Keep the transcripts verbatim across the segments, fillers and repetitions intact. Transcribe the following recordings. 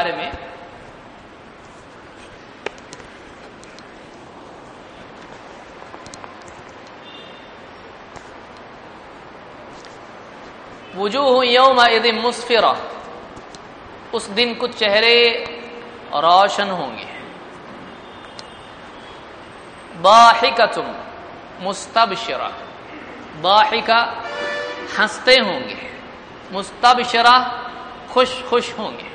بارے میں وجوہ یومئذ مسفرہ، اس دن کچھ چہرے روشن ہوں گے، ضاحکۃ مستبشرہ، ضاحکہ ہنستے ہوں گے، مستبشرہ خوش خوش ہوں گے،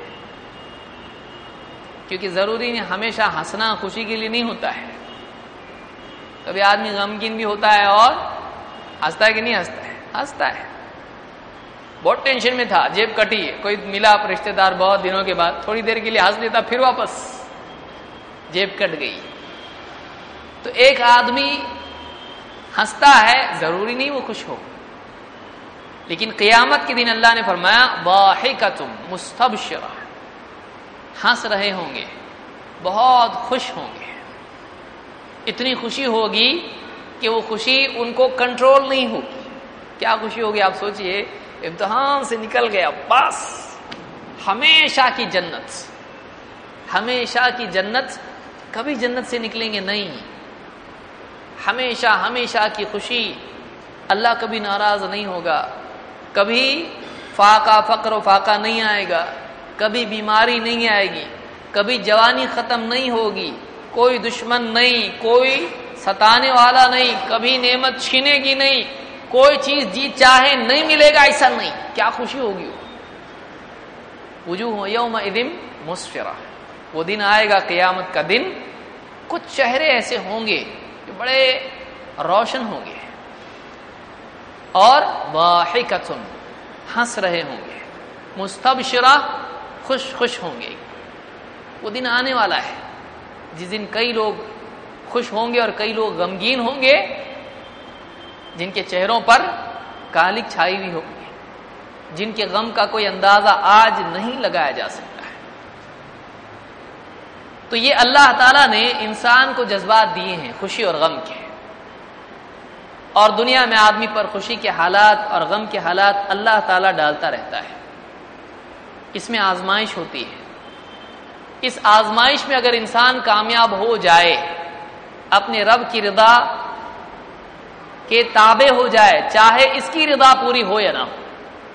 کیونکہ ضروری نہیں ہمیشہ ہنسنا خوشی کے لیے نہیں ہوتا ہے، کبھی آدمی غمگین بھی ہوتا ہے اور ہنستا ہے کہ نہیں ہنستا ہے، ہنستا ہے۔ بہت ٹینشن میں تھا، جیب کٹی، کوئی ملا رشتہ دار بہت دنوں کے بعد، تھوڑی دیر کے لیے ہنس لیتا، پھر واپس جیب کٹ گئی۔ تو ایک آدمی ہنستا ہے، ضروری نہیں وہ خوش ہو، لیکن قیامت کے دن اللہ نے فرمایا ضاحکۃ مستبشرہ، ہنس رہے ہوں گے، بہت خوش ہوں گے، اتنی خوشی ہوگی کہ وہ خوشی ان کو کنٹرول نہیں ہوگی۔ کیا خوشی ہوگی آپ سوچئے، امتحان سے نکل گیا، بس ہمیشہ کی جنت، ہمیشہ کی جنت، کبھی جنت سے نکلیں گے نہیں، ہمیشہ ہمیشہ کی خوشی، اللہ کبھی ناراض نہیں ہوگا، کبھی فاقہ فقر و فاقہ نہیں آئے گا، کبھی بیماری نہیں آئے گی، کبھی جوانی ختم نہیں ہوگی، کوئی دشمن نہیں، کوئی ستانے والا نہیں، کبھی نعمت چھینے گی نہیں، کوئی چیز جی چاہے نہیں ملے گا، ایسا نہیں۔ کیا خوشی ہوگی وہ، وجوہ یومئذ مسفرہ، وہ دن آئے گا قیامت کا دن، کچھ چہرے ایسے ہوں گے جو بڑے روشن ہوں گے، اور ضاحکۃ ہنس رہے ہوں گے، مستبشرہ خوش خوش ہوں گے۔ وہ دن آنے والا ہے جس دن کئی لوگ خوش ہوں گے اور کئی لوگ غمگین ہوں گے، جن کے چہروں پر کالک چھائی ہوئی ہوگی، جن کے غم کا کوئی اندازہ آج نہیں لگایا جا سکتا ہے۔ تو یہ اللہ تعالیٰ نے انسان کو جذبات دیے ہیں خوشی اور غم کے، اور دنیا میں آدمی پر خوشی کے حالات اور غم کے حالات اللہ تعالیٰ ڈالتا رہتا ہے، اس میں آزمائش ہوتی ہے۔ اس آزمائش میں اگر انسان کامیاب ہو جائے، اپنے رب کی رضا کے تابع ہو جائے، چاہے اس کی رضا پوری ہو یا نہ ہو،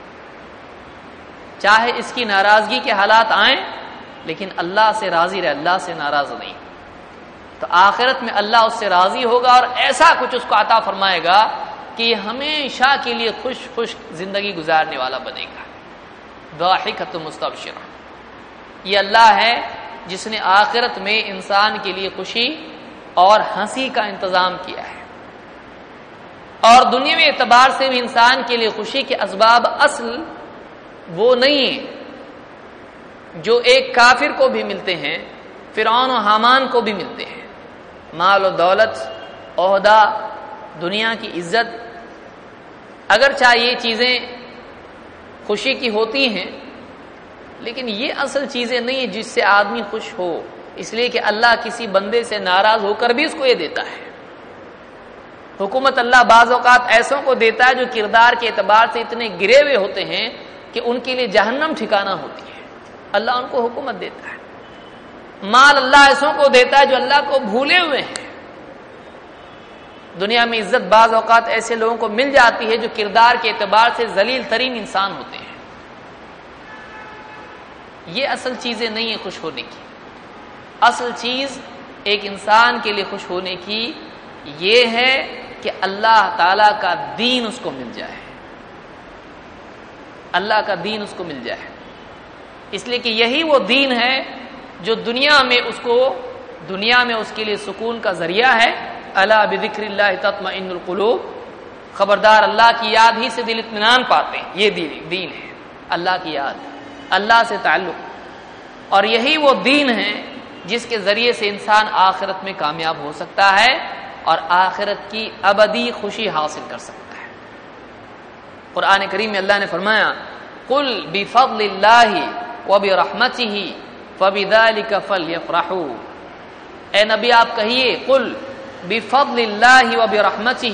چاہے اس کی ناراضگی کے حالات آئیں، لیکن اللہ سے راضی رہے، اللہ سے ناراض نہیں، تو آخرت میں اللہ اس سے راضی ہوگا اور ایسا کچھ اس کو عطا فرمائے گا کہ یہ ہمیشہ کے لیے خوش خوش زندگی گزارنے والا بنے گا۔ ضاحکۃ مستبشرہ، یہ اللہ ہے جس نے آخرت میں انسان کے لیے خوشی اور ہنسی کا انتظام کیا ہے، اور دنیاوی اعتبار سے بھی انسان کے لیے خوشی کے اسباب اصل وہ نہیں ہیں جو ایک کافر کو بھی ملتے ہیں، فرعون و حامان کو بھی ملتے ہیں، مال و دولت، عہدہ، دنیا کی عزت، اگرچہ یہ چیزیں خوشی کی ہوتی ہیں، لیکن یہ اصل چیزیں نہیں ہیں جس سے آدمی خوش ہو، اس لیے کہ اللہ کسی بندے سے ناراض ہو کر بھی اس کو یہ دیتا ہے۔ حکومت اللہ بعض اوقات ایسوں کو دیتا ہے جو کردار کے اعتبار سے اتنے گرے ہوئے ہوتے ہیں کہ ان کے لیے جہنم ٹھکانہ ہوتی ہے، اللہ ان کو حکومت دیتا ہے۔ مال اللہ ایسوں کو دیتا ہے جو اللہ کو بھولے ہوئے ہیں۔ دنیا میں عزت بعض اوقات ایسے لوگوں کو مل جاتی ہے جو کردار کے اعتبار سے ذلیل ترین انسان ہوتے ہیں۔ یہ اصل چیزیں نہیں ہیں خوش ہونے کی، اصل چیز ایک انسان کے لیے خوش ہونے کی یہ ہے کہ اللہ تعالی کا دین اس کو مل جائے، اللہ کا دین اس کو مل جائے، اس لیے کہ یہی وہ دین ہے جو دنیا میں اس کو دنیا میں اس کے لیے سکون کا ذریعہ ہے۔ الا بذکر اللہ تطمئن القلوب، خبردار اللہ کی یاد ہی سے دل اطمینان پاتے ہیں، یہ دین ہے، اللہ کی یاد، اللہ سے تعلق، اور یہی وہ دین ہے جس کے ذریعے سے انسان آخرت میں کامیاب ہو سکتا ہے اور آخرت کی ابدی خوشی حاصل کر سکتا ہے۔ قرآن کریم میں اللہ نے فرمایا قل بفضل اللہ وبرحمتہ فبذلک فلیفرحوا، اے نبی آپ کہیے قل بفضل اللہ وبرحمتہ،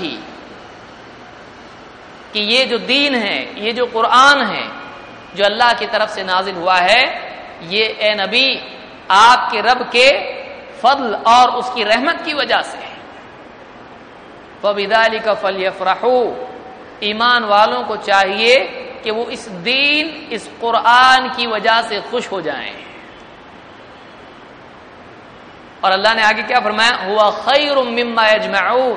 کہ یہ جو دین ہے، یہ جو قرآن ہے جو اللہ کی طرف سے نازل ہوا ہے، یہ اے نبی آپ کے رب کے فضل اور اس کی رحمت کی وجہ سے ہے۔ فَبِذَلِكَ فَلْيَفْرَحُوا، ایمان والوں کو چاہیے کہ وہ اس دین، اس قرآن کی وجہ سے خوش ہو جائیں۔ اور اللہ نے آگے کیا فرمایا؟ ہوا خیر مما یجمعون،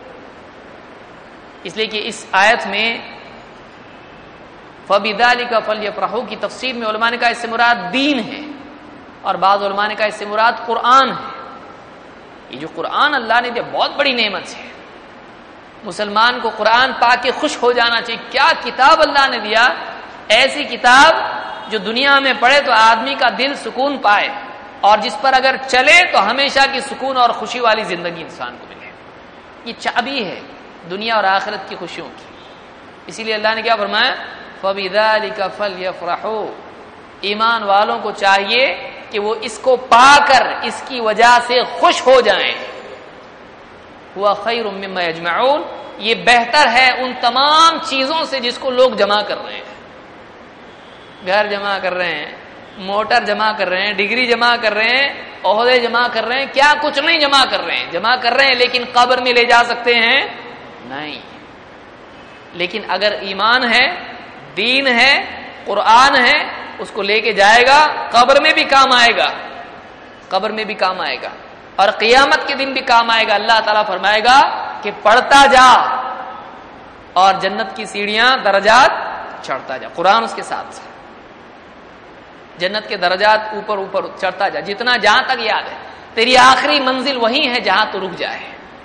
اس لیے کہ اس آیت میں فَبِذَلِكَ فَلْيَفْرَحُوا کی تفسیر میں علماء نے کہا اس سے مراد دین ہے، اور بعض علماء نے کہا اس سے مراد قرآن ہے۔ یہ جو قرآن اللہ نے دیا بہت بڑی نعمت ہے، مسلمان کو قرآن پا کے خوش ہو جانا چاہیے۔ کیا کتاب اللہ نے دیا، ایسی کتاب جو دنیا میں پڑھے تو آدمی کا دل سکون پائے، اور جس پر اگر چلے تو ہمیشہ کی سکون اور خوشی والی زندگی انسان کو ملے۔ یہ چابی ہے دنیا اور آخرت کی خوشیوں کی۔ اسی لیے اللہ نے کیا فرمایا؟ فَبِذَلِكَ فَلْيَفْرَحُوا، ایمان والوں کو چاہیے کہ وہ اس کو پا کر اس کی وجہ سے خوش ہو جائیں۔ ہوا خیر مما یجمعون، یہ بہتر ہے ان تمام چیزوں سے جس کو لوگ جمع کر رہے ہیں۔ گھر جمع کر رہے ہیں، موٹر جمع کر رہے ہیں، ڈگری جمع کر رہے ہیں، عہدے جمع کر رہے ہیں، کیا کچھ نہیں جمع کر رہے ہیں، جمع کر رہے ہیں لیکن قبر میں لے جا سکتے ہیں نہیں۔ لیکن اگر ایمان ہے، دین ہے، قرآن ہے، اس کو لے کے جائے گا، قبر میں بھی کام آئے گا، قبر میں بھی کام آئے گا، اور قیامت کے دن بھی کام آئے گا۔ اللہ تعالیٰ فرمائے گا کہ پڑھتا جا اور جنت کی سیڑھیاں، درجات چڑھتا جا۔ قرآن اس کے ساتھ ہے، جنت کے درجات اوپر اوپر چڑھتا جا، جتنا جہاں تک یاد ہے، تیری آخری منزل وہی ہے جہاں تو رک جائے۔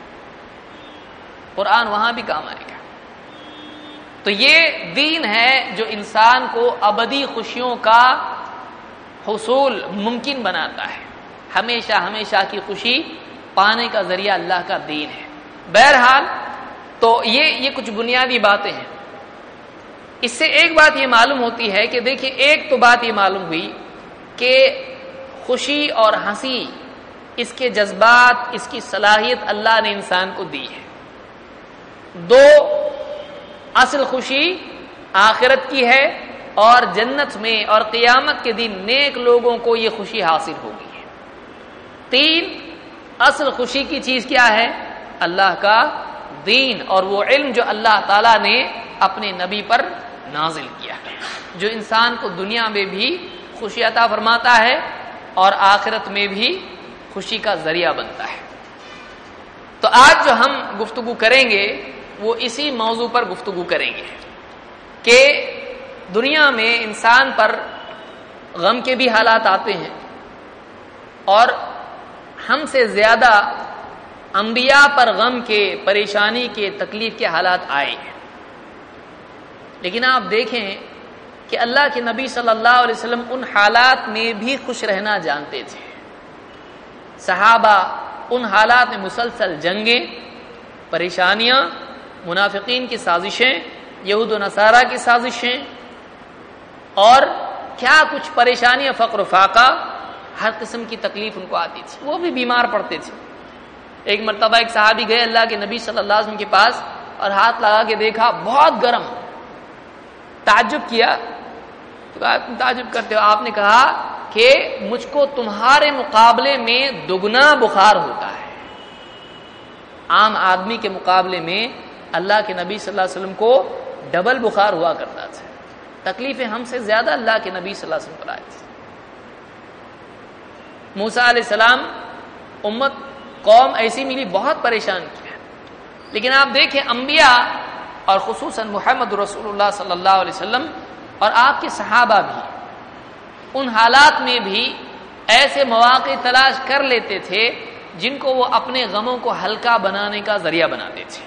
قرآن وہاں بھی کام آئے گا۔ تو یہ دین ہے جو انسان کو ابدی خوشیوں کا حصول ممکن بناتا ہے، ہمیشہ ہمیشہ کی خوشی پانے کا ذریعہ اللہ کا دین ہے۔ بہرحال تو یہ یہ کچھ بنیادی باتیں ہیں۔ اس سے ایک بات یہ معلوم ہوتی ہے کہ دیکھیں، ایک تو بات یہ معلوم ہوئی کہ خوشی اور ہنسی، اس کے جذبات، اس کی صلاحیت اللہ نے انسان کو دی ہے۔ دو، اصل خوشی آخرت کی ہے، اور جنت میں اور قیامت کے دن نیک لوگوں کو یہ خوشی حاصل ہوگی۔ تین، اصل خوشی کی چیز کیا ہے؟ اللہ کا دین، اور وہ علم جو اللہ تعالیٰ نے اپنے نبی پر نازل کیا ہے، جو انسان کو دنیا میں بھی خوشی عطا فرماتا ہے اور آخرت میں بھی خوشی کا ذریعہ بنتا ہے۔ تو آج جو ہم گفتگو کریں گے وہ اسی موضوع پر گفتگو کریں گے کہ دنیا میں انسان پر غم کے بھی حالات آتے ہیں، اور ہم سے زیادہ انبیاء پر غم کے، پریشانی کے، تکلیف کے حالات آئے ہیں۔ لیکن آپ دیکھیں کہ اللہ کے نبی صلی اللہ علیہ وسلم ان حالات میں بھی خوش رہنا جانتے تھے۔ صحابہ ان حالات میں مسلسل جنگیں، پریشانیاں، منافقین کی سازشیں، یہود و نصارہ کی سازشیں، اور کیا کچھ پریشانیاں، فقر و فاقہ، ہر قسم کی تکلیف ان کو آتی تھی۔ وہ بھی بیمار پڑتے تھے۔ ایک مرتبہ ایک صحابی گئے اللہ کے نبی صلی اللہ علیہ وسلم کے پاس اور ہاتھ لگا کے دیکھا بہت گرم، تعجب کیا تو کہا تم تعجب کرتے ہو؟ آپ نے کہا کہ مجھ کو تمہارے مقابلے میں دگنا بخار ہوتا ہے۔ عام آدمی کے مقابلے میں اللہ کے نبی صلی اللہ علیہ وسلم کو ڈبل بخار ہوا کرتا تھا۔ تکلیفیں ہم سے زیادہ اللہ کے نبی صلی اللہ علیہ وسلم پر آئی تھی۔ موسیٰ علیہ السلام امت قوم ایسی ملی، بہت پریشان کیا، لیکن آپ دیکھیں انبیاء اور خصوصاً محمد رسول اللہ صلی اللہ علیہ وسلم اور آپ کے صحابہ بھی ان حالات میں بھی ایسے مواقع تلاش کر لیتے تھے جن کو وہ اپنے غموں کو ہلکا بنانے کا ذریعہ بناتے تھے۔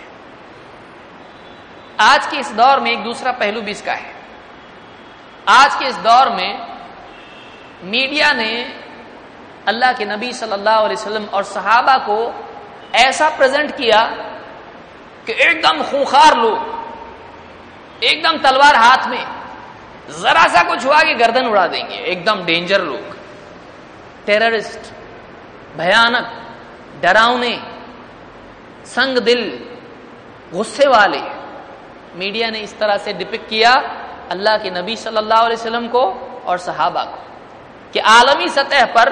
آج کے اس دور میں ایک دوسرا پہلو بھی اس کا ہے۔ آج کے اس دور میں میڈیا نے اللہ کے نبی صلی اللہ علیہ وسلم اور صحابہ کو ایسا پریزنٹ کیا کہ ایک دم خونخوار لوگ، ایک دم تلوار ہاتھ میں، ذرا سا کچھ ہوا کہ گردن اڑا دیں گے، ایک دم ڈینجر لوگ، ٹیررسٹ، بھیانک، ڈراؤنے، سنگ دل، غصے والے۔ میڈیا نے اس طرح سے ڈپکٹ کیا اللہ کے نبی صلی اللہ علیہ وسلم کو اور صحابہ کو۔ کہ عالمی سطح پر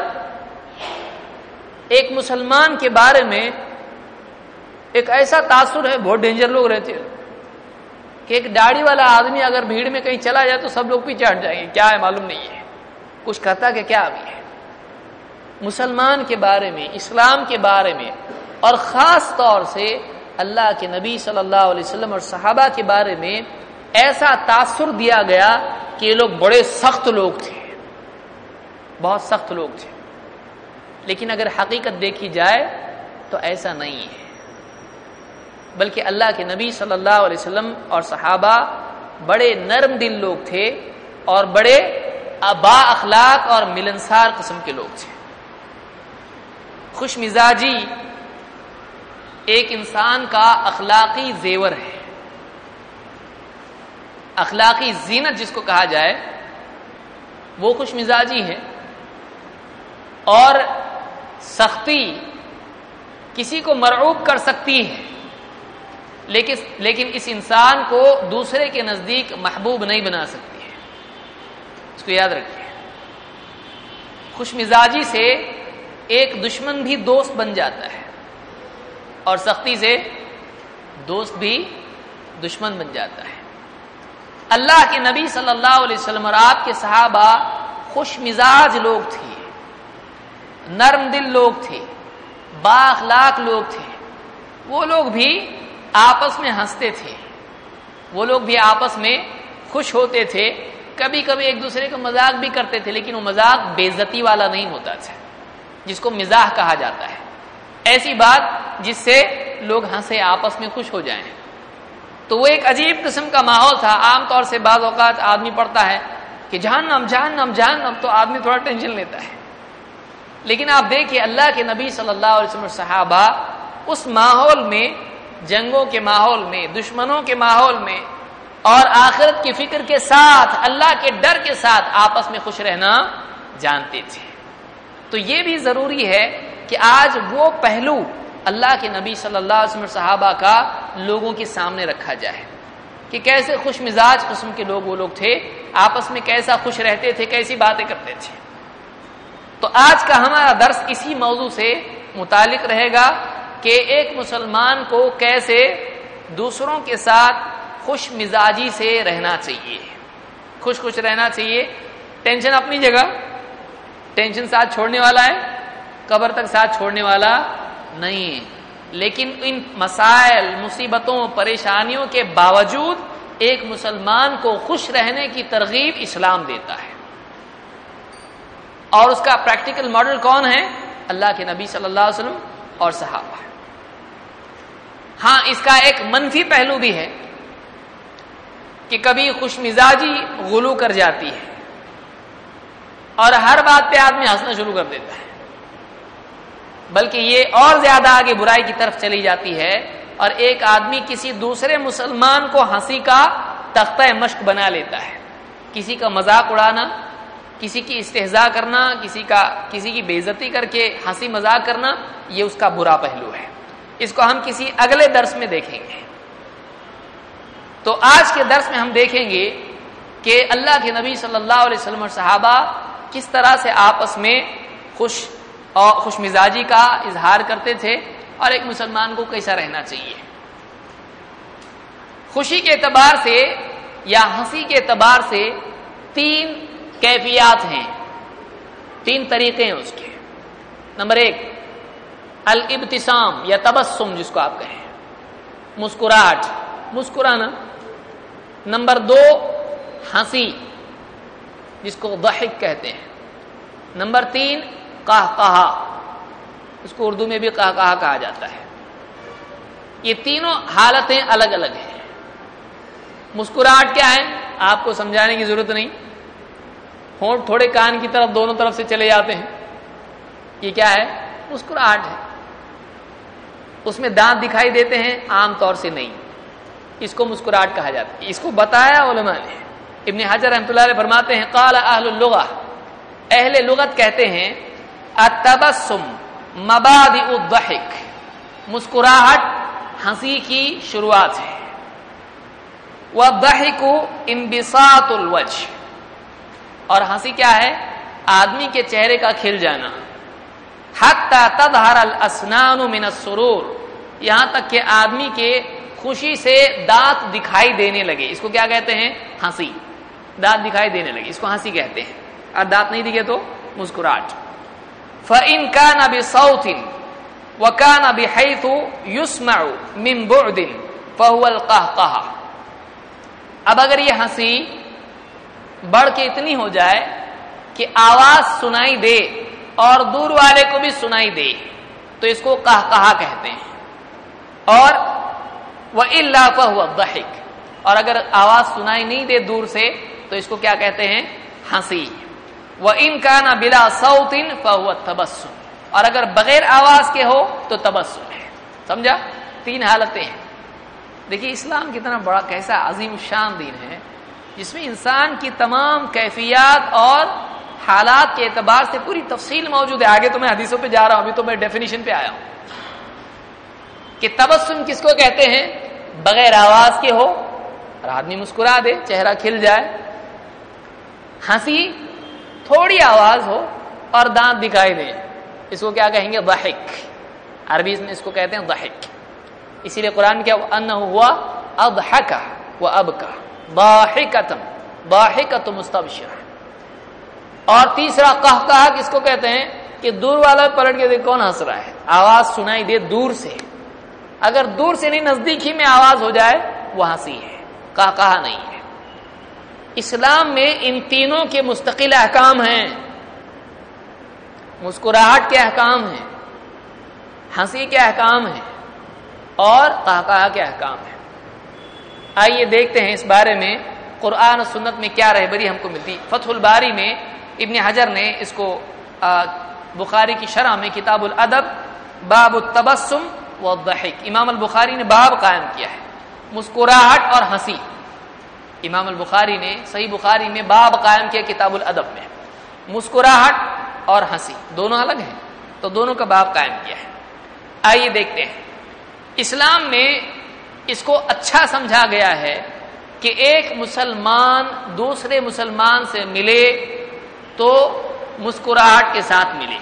ایک مسلمان کے بارے میں ایک ایسا تاثر ہے، بہت ڈینجر لوگ رہتے ہیں کہ ایک داڑھی والا آدمی اگر بھیڑ میں کہیں چلا جائے تو سب لوگ پیچھے ہٹ جائیں گے، کیا ہے معلوم نہیں ہے، کچھ کہتا کہ کیا ابھی ہے۔ مسلمان کے بارے میں، اسلام کے بارے میں، اور خاص طور سے اللہ کے نبی صلی اللہ علیہ وسلم اور صحابہ کے بارے میں ایسا تاثر دیا گیا کہ یہ لوگ بڑے سخت لوگ تھے، بہت سخت لوگ تھے۔ لیکن اگر حقیقت دیکھی جائے تو ایسا نہیں ہے، بلکہ اللہ کے نبی صلی اللہ علیہ وسلم اور صحابہ بڑے نرم دل لوگ تھے اور بڑے با اخلاق اور ملنسار قسم کے لوگ تھے۔ خوش مزاجی ایک انسان کا اخلاقی زیور ہے، اخلاقی زینت جس کو کہا جائے وہ خوش مزاجی ہے، اور سختی کسی کو مرعوب کر سکتی ہے، لیکن لیکن اس انسان کو دوسرے کے نزدیک محبوب نہیں بنا سکتی ہے، اس کو یاد رکھیے۔ خوش مزاجی سے ایک دشمن بھی دوست بن جاتا ہے، اور سختی سے دوست بھی دشمن بن جاتا ہے۔ اللہ کے نبی صلی اللہ علیہ وسلم اور آپ کے صحابہ خوش مزاج لوگ تھے، نرم دل لوگ تھے، با اخلاق لوگ تھے۔ وہ لوگ بھی آپس میں ہنستے تھے، وہ لوگ بھی آپس میں خوش ہوتے تھے، کبھی کبھی ایک دوسرے کا مذاق بھی کرتے تھے، لیکن وہ مذاق بے عزتی والا نہیں ہوتا تھا جس کو مزاح کہا جاتا ہے، ایسی بات جس سے لوگ ہنسے، آپس میں خوش ہو جائیں۔ تو وہ ایک عجیب قسم کا ماحول تھا۔ عام طور سے بعض اوقات آدمی پڑھتا ہے کہ جہنم جہنم جہنم، تو آدمی تھوڑا ٹینشن لیتا ہے، لیکن آپ دیکھیں اللہ کے نبی صلی اللہ علیہ وسلم صحابہ اس ماحول میں، جنگوں کے ماحول میں، دشمنوں کے ماحول میں، اور آخرت کی فکر کے ساتھ، اللہ کے ڈر کے ساتھ آپس میں خوش رہنا جانتے تھے۔ تو یہ بھی ضروری ہے کہ آج وہ پہلو اللہ کے نبی صلی اللہ علیہ وسلم صحابہ کا لوگوں کے سامنے رکھا جائے کہ کیسے خوش مزاج قسم کے لوگ وہ لوگ تھے، آپس میں کیسا خوش رہتے تھے، کیسی باتیں کرتے تھے۔ تو آج کا ہمارا درس اسی موضوع سے متعلق رہے گا کہ ایک مسلمان کو کیسے دوسروں کے ساتھ خوش مزاجی سے رہنا چاہیے، خوش خوش رہنا چاہیے۔ ٹینشن اپنی جگہ، ٹینشن ساتھ چھوڑنے والا ہے، قبر تک ساتھ چھوڑنے والا نہیں ہے، لیکن ان مسائل، مصیبتوں، پریشانیوں کے باوجود ایک مسلمان کو خوش رہنے کی ترغیب اسلام دیتا ہے، اور اس کا پریکٹیکل ماڈل کون ہے؟ اللہ کے نبی صلی اللہ علیہ وسلم اور صحابہ۔ ہاں، اس کا ایک منفی پہلو بھی ہے کہ کبھی خوش مزاجی غلو کر جاتی ہے اور ہر بات پہ آدمی ہنسنا شروع کر دیتا ہے، بلکہ یہ اور زیادہ آگے برائی کی طرف چلی جاتی ہے، اور ایک آدمی کسی دوسرے مسلمان کو ہنسی کا تختہ مشق بنا لیتا ہے، کسی کا مذاق اڑانا، کسی کی استہزاء کرنا، کسی کا کسی کی بے عزتی کر کے ہنسی مذاق کرنا، یہ اس کا برا پہلو ہے۔ اس کو ہم کسی اگلے درس میں دیکھیں گے۔ تو آج کے درس میں ہم دیکھیں گے کہ اللہ کے نبی صلی اللہ علیہ وسلم اور صحابہ کس طرح سے آپس میں خوش اور خوش مزاجی کا اظہار کرتے تھے، اور ایک مسلمان کو کیسا رہنا چاہیے۔ خوشی کے اعتبار سے یا ہنسی کے اعتبار سے تین کیفیات ہیں، تین طریقے ہیں اس کے۔ نمبر ایک، الابتسام یا تبسم جس کو آپ کہیں، مسکراہٹ، مسکرانا۔ نمبر دو، ہنسی جس کو ضحک کہتے ہیں۔ نمبر تین، قہقہا، اس کو اردو میں بھی قہقہا کہا جاتا ہے۔ یہ تینوں حالتیں الگ الگ ہیں۔ مسکراہٹ کیا ہے؟ آپ کو سمجھانے کی ضرورت نہیں، ہونٹ تھوڑے کان کی طرف دونوں طرف سے چلے جاتے ہیں، یہ کیا ہے؟ مسکراہٹ ہے۔ اس میں دانت دکھائی دیتے ہیں؟ عام طور سے نہیں، اس کو مسکراہٹ کہا جاتا ہے۔ اس کو بتایا علماء نے، ابن حجر رحمۃ اللہ علیہ فرماتے ہیں قال اہل اللغہ، اہل لغت کہتے ہیں التبسم مبادئ الضحک، مسکراہٹ ہنسی کی شروعات ہے۔ والضحک انبساط الوجہ، اور ہنسی کیا ہے؟ آدمی کے چہرے کا کھل جانا، حتی تظہر الاسنان من السرور، یہاں تک کہ آدمی کے خوشی سے دانت دکھائی دینے لگے. اس کو کیا کہتے ہیں؟ ہنسی. دانت دکھائی دینے لگے، اس کو ہنسی کہتے ہیں. اور دانت نہیں دکھے تو مسکراہٹ. فَإِنْ كَانَ بِصَوْتٍ وَكَانَ بِحَيْثُ يُسْمَعُ مِنْ بُعْدٍ فَهُوَ الْقَهْقَهَةُ. اب اگر یہ ہنسی بڑھ کے اتنی ہو جائے کہ آواز سنائی دے اور دور والے کو بھی سنائی دے تو اس کو قہقہا کہتے ہیں. اور وَإِلَّا فَهُوَ الضَّحِكُ، اور اگر آواز سنائی نہیں دے دور سے تو اس کو کیا کہتے ہیں؟ ہنسی. وَإِنْ كَانَ بِلَا صَوْتٍ فَهُوَ التَّبَسُّمُ، اور اگر بغیر آواز کے ہو تو تبسم ہے. سمجھا؟ تین حالتیں ہیں. دیکھیے اسلام کتنا بڑا کیسا عظیم شان دین ہے جس میں انسان کی تمام کیفیات اور حالات کے اعتبار سے پوری تفصیل موجود ہے. آگے تو میں حدیثوں پہ جا رہا ہوں، ابھی تو میں ڈیفینیشن پہ آیا ہوں کہ تبسم کس کو کہتے ہیں؟ بغیر آواز کے ہو اور آدمی مسکرا دے، چہرہ کھل جائے. ہنسی تھوڑی آواز ہو اور دانت دکھائی دے، اس کو کیا کہیں گے؟ ضحک. عربی میں اس کو کہتے ہیں ضحک. اسی لیے قرآن کیا انہ ہوا اضحک وابکا ضاحکۃ ضاحکۃ مستبشرہ. اور تیسرا قہقہا کس کو کہتے ہیں؟ کہ دور والا پلٹ کے دیکھ کون ہنس رہا ہے، آواز سنائی دے دور سے. اگر دور سے نہیں نزدیک ہی میں آواز ہو جائے وہ ہنسی ہے، قہقہا نہیں ہے. اسلام میں ان تینوں کے مستقل احکام ہیں. مسکراہٹ کے احکام ہیں، ہنسی کے احکام ہیں اور قہقہا کے احکام ہیں. آئیے دیکھتے ہیں اس بارے میں قرآن و سنت میں کیا رہبری ہم کو ملتی. فتح الباری میں ابن حجر نے اس کو بخاری کی شرح میں کتاب الادب باب التبسم والضحک، امام البخاری نے باب قائم کیا ہے مسکراہٹ اور ہنسی. امام البخاری نے صحیح بخاری میں باب قائم کیا کتاب الادب میں، مسکراہٹ اور ہنسی دونوں الگ ہیں تو دونوں کا باب قائم کیا ہے. آئیے دیکھتے ہیں اسلام میں اس کو اچھا سمجھا گیا ہے کہ ایک مسلمان دوسرے مسلمان سے ملے تو مسکراہٹ کے ساتھ ملے.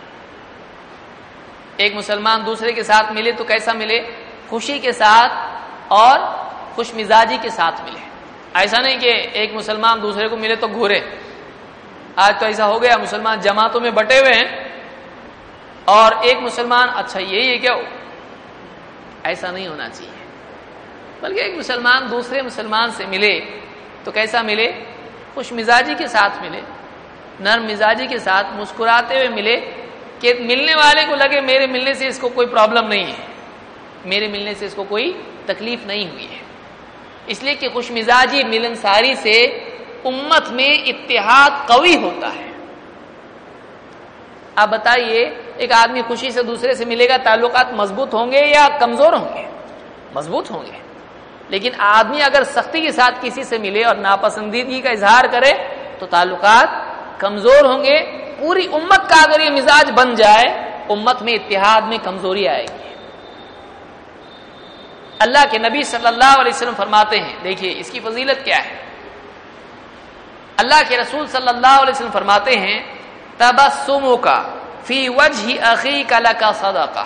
ایک مسلمان دوسرے کے ساتھ ملے تو کیسا ملے؟ خوشی کے ساتھ اور خوش مزاجی کے ساتھ ملے. ایسا نہیں کہ ایک مسلمان دوسرے کو ملے تو گھورے. آج تو ایسا ہو گیا مسلمان جماعتوں میں بٹے ہوئے ہیں اور ایک مسلمان اچھا یہی ہے کیا؟ ایسا نہیں ہونا چاہیے. بلکہ ایک مسلمان دوسرے مسلمان سے ملے تو کیسا ملے؟ خوش مزاجی کے ساتھ ملے، نرم مزاجی کے ساتھ مسکراتے ہوئے ملے کہ ملنے والے کو لگے میرے ملنے سے اس کو کوئی پرابلم نہیں ہے، میرے ملنے سے اس کو کوئی تکلیف نہیں ہوئی ہے. اس لیے کہ خوش مزاجی ملنساری سے امت میں اتحاد قوی ہوتا ہے. آپ بتائیے ایک آدمی خوشی سے دوسرے سے ملے گا، تعلقات مضبوط ہوں گے یا کمزور ہوں گے؟ مضبوط ہوں گے. لیکن آدمی اگر سختی کے ساتھ کسی سے ملے اور ناپسندیدگی کا اظہار کرے تو تعلقات کمزور ہوں گے. پوری امت کا اگر یہ مزاج بن جائے امت میں اتحاد میں کمزوری آئے گی. اللہ کے نبی صلی اللہ علیہ وسلم فرماتے ہیں، دیکھیے اس کی فضیلت کیا ہے. اللہ کے رسول صلی اللہ علیہ وسلم فرماتے ہیں تبسمک فی وجہ اخیک لک صدقہ،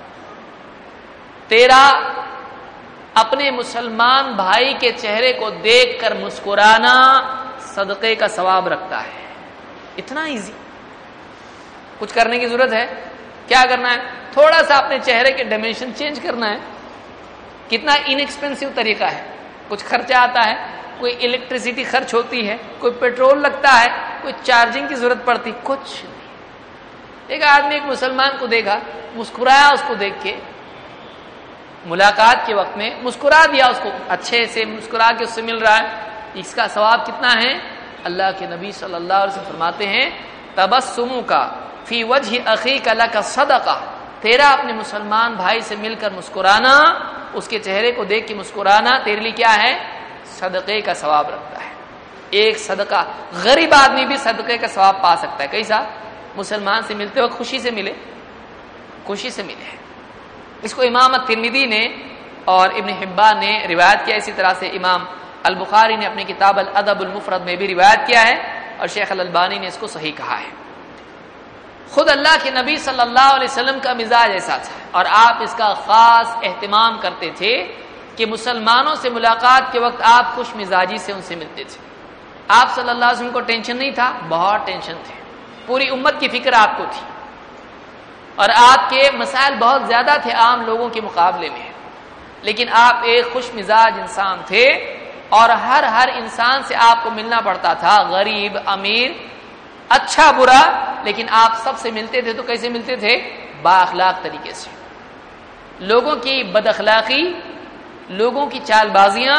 تیرا اپنے مسلمان بھائی کے چہرے کو دیکھ کر مسکرانا صدقے کا ثواب رکھتا ہے. اتنا ایزی. کچھ کرنے کی ضرورت ہے؟ کیا کرنا ہے؟ تھوڑا سا اپنے چہرے کے ڈائمینشن چینج کرنا ہے. کتنا انیکسپینسو طریقہ ہے. کچھ خرچہ آتا ہے، کوئی الیکٹریسٹی خرچ ہوتی ہے، کوئی پیٹرول لگتا ہے، کوئی چارجنگ کی ضرورت پڑتی، کچھ نہیں. ایک آدمی ایک مسلمان کو دیکھا، مسکرایا، اس کو دیکھ کے ملاقات کے وقت میں مسکرا دیا، اس کو اچھے سے مسکرا کے اس سے مل رہا ہے. اس کا ثواب کتنا ہے؟ اللہ کے نبی صلی اللہ علیہ وسلم فرماتے ہیں تبسمک فی وجہ اخیک لک صدقہ، تیرا اپنے مسلمان بھائی سے مل کر مسکرانا، اس کے چہرے کو دیکھ کے مسکرانا تیرے لیے کیا ہے؟ صدقے کا ثواب رکھتا ہے. ایک صدقہ، غریب آدمی بھی صدقے کا ثواب پا سکتا ہے. کیسا؟ مسلمان سے ملتے وقت خوشی سے ملے، خوشی سے ملے. اس کو امام ترمذی نے اور ابن حبان نے روایت کیا، اسی طرح سے امام البخاری نے اپنی کتاب الادب المفرد میں بھی روایت کیا ہے. اور شیخ الالبانی نے اس کو صحیح کہا ہے۔ خود اللہ کے نبی صلی اللہ علیہ وسلم کا مزاج ایسا تھا اور آپ اس کا خاص اہتمام کرتے تھے کہ مسلمانوں سے ملاقات کے وقت آپ خوش مزاجی سے ان سے ملتے تھے۔ آپ صلی اللہ علیہ وسلم کو ٹینشن نہیں تھا، بہت ٹینشن تھے، پوری امت کی فکر آپ کو تھی اور آپ کے مسائل بہت زیادہ تھے عام لوگوں کے مقابلے میں، لیکن آپ ایک خوش مزاج انسان تھے اور ہر ہر انسان سے آپ کو ملنا پڑتا تھا، غریب امیر اچھا برا، لیکن آپ سب سے ملتے تھے تو کیسے ملتے تھے؟ با اخلاق طریقے سے۔ لوگوں کی بد اخلاقی، لوگوں کی چال بازیاں،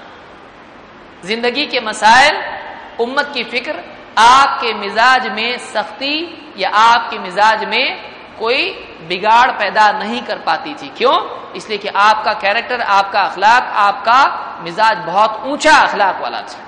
زندگی کے مسائل، امت کی فکر آپ کے مزاج میں سختی یا آپ کے مزاج میں کوئی بگاڑ پیدا نہیں کر پاتی تھی۔ کیوں؟ اس لیے کہ آپ کا کیریکٹر، آپ کا اخلاق، آپ کا مزاج بہت اونچا اخلاق والا تھا۔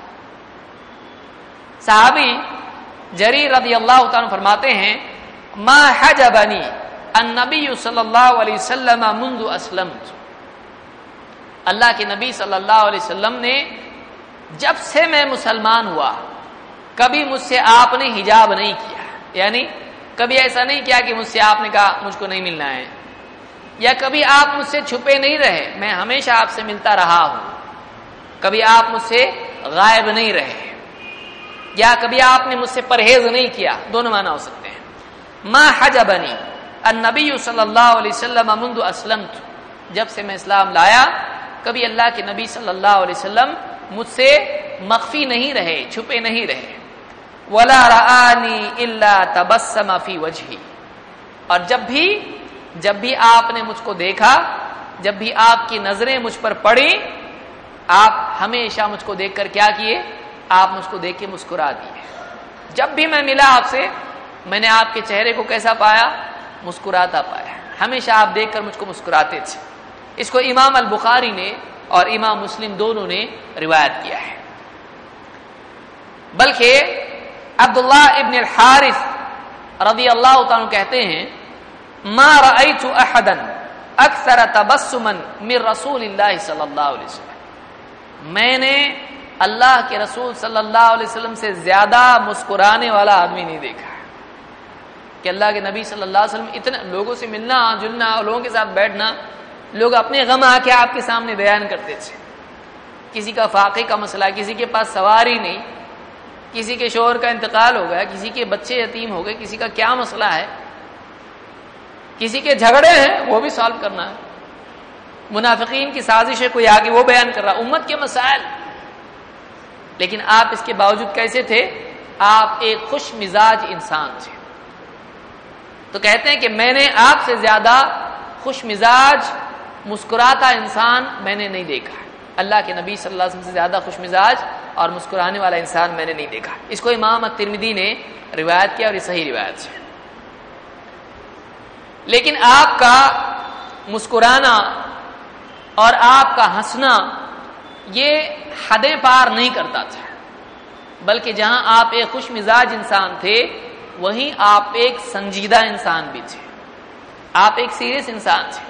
صحابی جریر رضی اللہ تعالیٰ فرماتے ہیں ما حجبنی النبی صلی اللہ علیہ وسلم منذ اسلمت، اللہ کے نبی صلی اللہ علیہ وسلم نے جب سے میں مسلمان ہوا کبھی مجھ سے آپ نے حجاب نہیں کیا، یعنی کبھی ایسا نہیں کیا کہ مجھ سے آپ نے کہا مجھ کو نہیں ملنا ہے، یا کبھی آپ مجھ سے چھپے نہیں رہے، میں ہمیشہ آپ سے ملتا رہا ہوں، کبھی آپ مجھ سے غائب نہیں رہے، یا کبھی آپ نے مجھ سے پرہیز نہیں کیا، دونوں معنی ہو سکتے ہیں۔ ما حجبنی النبی صلی اللہ علیہ وسلم منذ اسلمت، جب سے میں اسلام لایا کبھی اللہ کے نبی صلی اللہ علیہ وسلم مجھ سے مخفی نہیں رہے، چھپے نہیں رہے۔ ولا رآنی الا تبسم فی وجہی، اور جب بھی جب بھی آپ نے مجھ کو دیکھا، جب بھی آپ کی نظریں مجھ پر پڑی، آپ ہمیشہ مجھ کو دیکھ کر کیا کیے؟ آپ مجھ کو دیکھ کے مسکرا دیے۔ جب بھی میں ملا آپ سے میں نے آپ کے چہرے کو کیسا پایا؟ مسکراتا پایا، ہمیشہ آپ دیکھ کر مجھ کو مسکراتے تھے۔ اس کو امام البخاری نے اور امام مسلم دونوں نے روایت کیا ہے۔ بلکہ عبداللہ ابن الحارث رضی اللہ تعالیٰ کہتے ہیں ما رأیت احدا اکثر تبسما من رسول اللہ صلی اللہ علیہ وسلم، میں نے اللہ کے رسول صلی اللہ علیہ وسلم سے زیادہ مسکرانے والا آدمی نہیں دیکھا کہ اللہ کے نبی صلی اللہ علیہ وسلم اتنے لوگوں سے ملنا جلنا، لوگوں کے ساتھ بیٹھنا، لوگ اپنے غم آ کے آپ کے سامنے بیان کرتے تھے، کسی کا فاقے کا مسئلہ، کسی کے پاس سواری نہیں، کسی کے شوہر کا انتقال ہو گیا، کسی کے بچے یتیم ہو گئے، کسی کا کیا مسئلہ ہے، کسی کے جھگڑے ہیں وہ بھی سالو کرنا ہے، منافقین کی سازش ہے کوئی آگے وہ بیان کر رہا، امت کے مسائل، لیکن آپ اس کے باوجود کیسے تھے؟ آپ ایک خوش مزاج انسان تھے۔ تو کہتے ہیں کہ میں نے آپ سے زیادہ خوش مزاج مسکراتا انسان میں نے نہیں دیکھا، اللہ کے نبی صلی اللہ علیہ وسلم سے زیادہ خوش مزاج اور مسکرانے والا انسان میں نے نہیں دیکھا۔ اس کو امام الترمذی نے روایت کیا اور یہ صحیح روایت ہے۔ لیکن آپ کا مسکرانا اور آپ کا ہنسنا یہ حدیں پار نہیں کرتا تھا، بلکہ جہاں آپ ایک خوش مزاج انسان تھے وہیں آپ ایک سنجیدہ انسان بھی تھے، آپ ایک سیریس انسان تھے۔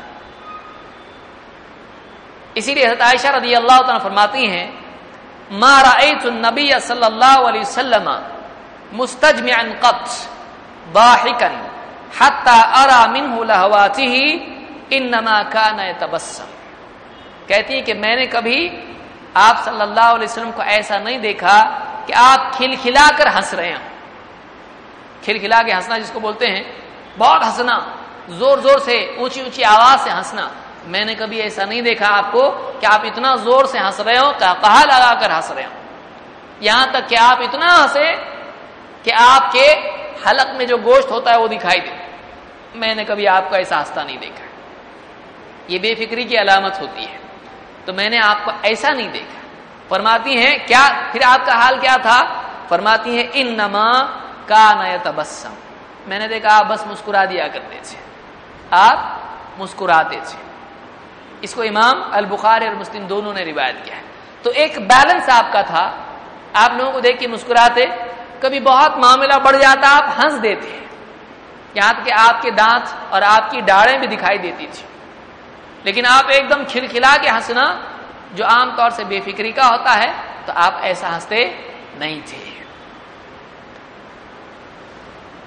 اسی لیے حضرت عائشہ رضی اللہ تعالیٰ فرماتی ہیں ما رأیت النبی صلی اللہ علیہ وسلم مستجمعا قط ضاحکا حتی ارى منہ لہواته انما کان یتبسم، کہتی ہیں کہ میں نے کبھی آپ صلی اللہ علیہ وسلم کو ایسا نہیں دیکھا کہ آپ کھلکھلا کر ہنس رہے ہیں، کھلکھلا کے ہنسنا جس کو بولتے ہیں، بہت ہنسنا، زور زور سے اونچی اونچی آواز سے ہنسنا، میں نے کبھی ایسا نہیں دیکھا آپ کو کہ آپ اتنا زور سے ہنس رہے ہو، کہا لگا کر ہنس رہے ہو، یہاں تک کہ آپ اتنا ہنسے کہ آپ کے حلق میں جو گوشت ہوتا ہے وہ دکھائی دے، میں نے کبھی آپ کو ایسا ہنستا نہیں دیکھا۔ یہ بے فکری کی علامت ہوتی ہے، تو میں نے آپ کو ایسا نہیں دیکھا۔ فرماتی ہیں کیا پھر آپ کا حال کیا تھا؟ فرماتی ہیں انما کان یتبسم، میں نے دیکھا آپ بس مسکرا دیا کرتے تھے، آپ مسکراتے تھے۔ اس کو امام البخاری اور مسلم دونوں نے روایت کیا ہے۔ تو ایک بیلنس آپ کا تھا، آپ لوگوں کو دیکھ کے مسکراتے، کبھی بہت معاملہ بڑھ جاتا آپ ہنس دیتے، یہاں تک کہ آپ کے دانت اور آپ کی ڈاڑیں بھی دکھائی دیتی تھی، لیکن آپ ایک دم کھلکھلا کے ہنسنا جو عام طور سے بے فکری کا ہوتا ہے، تو آپ ایسا ہنستے نہیں تھے۔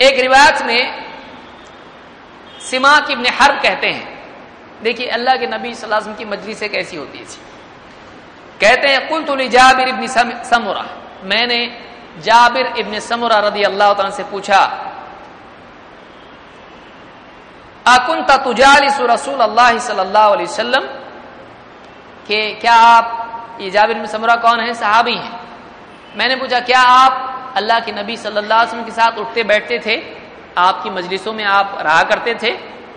ایک روایت میں سماک ابن حرب کہتے ہیں، دیکھیے اللہ کے نبی صلی اللہ علیہ وسلم کی مجلسیں کیسی ہوتی تھی. کہتے ہیں قلت لجابر ابن سمرہ، میں نے جابر ابن سمرہ رضی اللہ تعالیٰ سے پوچھا اکنت تجالس رسول اللہ صلی اللہ علیہ وسلم، کہ کیا آپ، یہ جابر ابن سمرہ کون ہیں؟ صحابی ہیں. میں نے پوچھا کیا آپ اللہ کے نبی صلی اللہ علیہ وسلم کے ساتھ اٹھتے بیٹھتے تھے، آپ کی مجلسوں میں آپ رہا کرتے تھے؟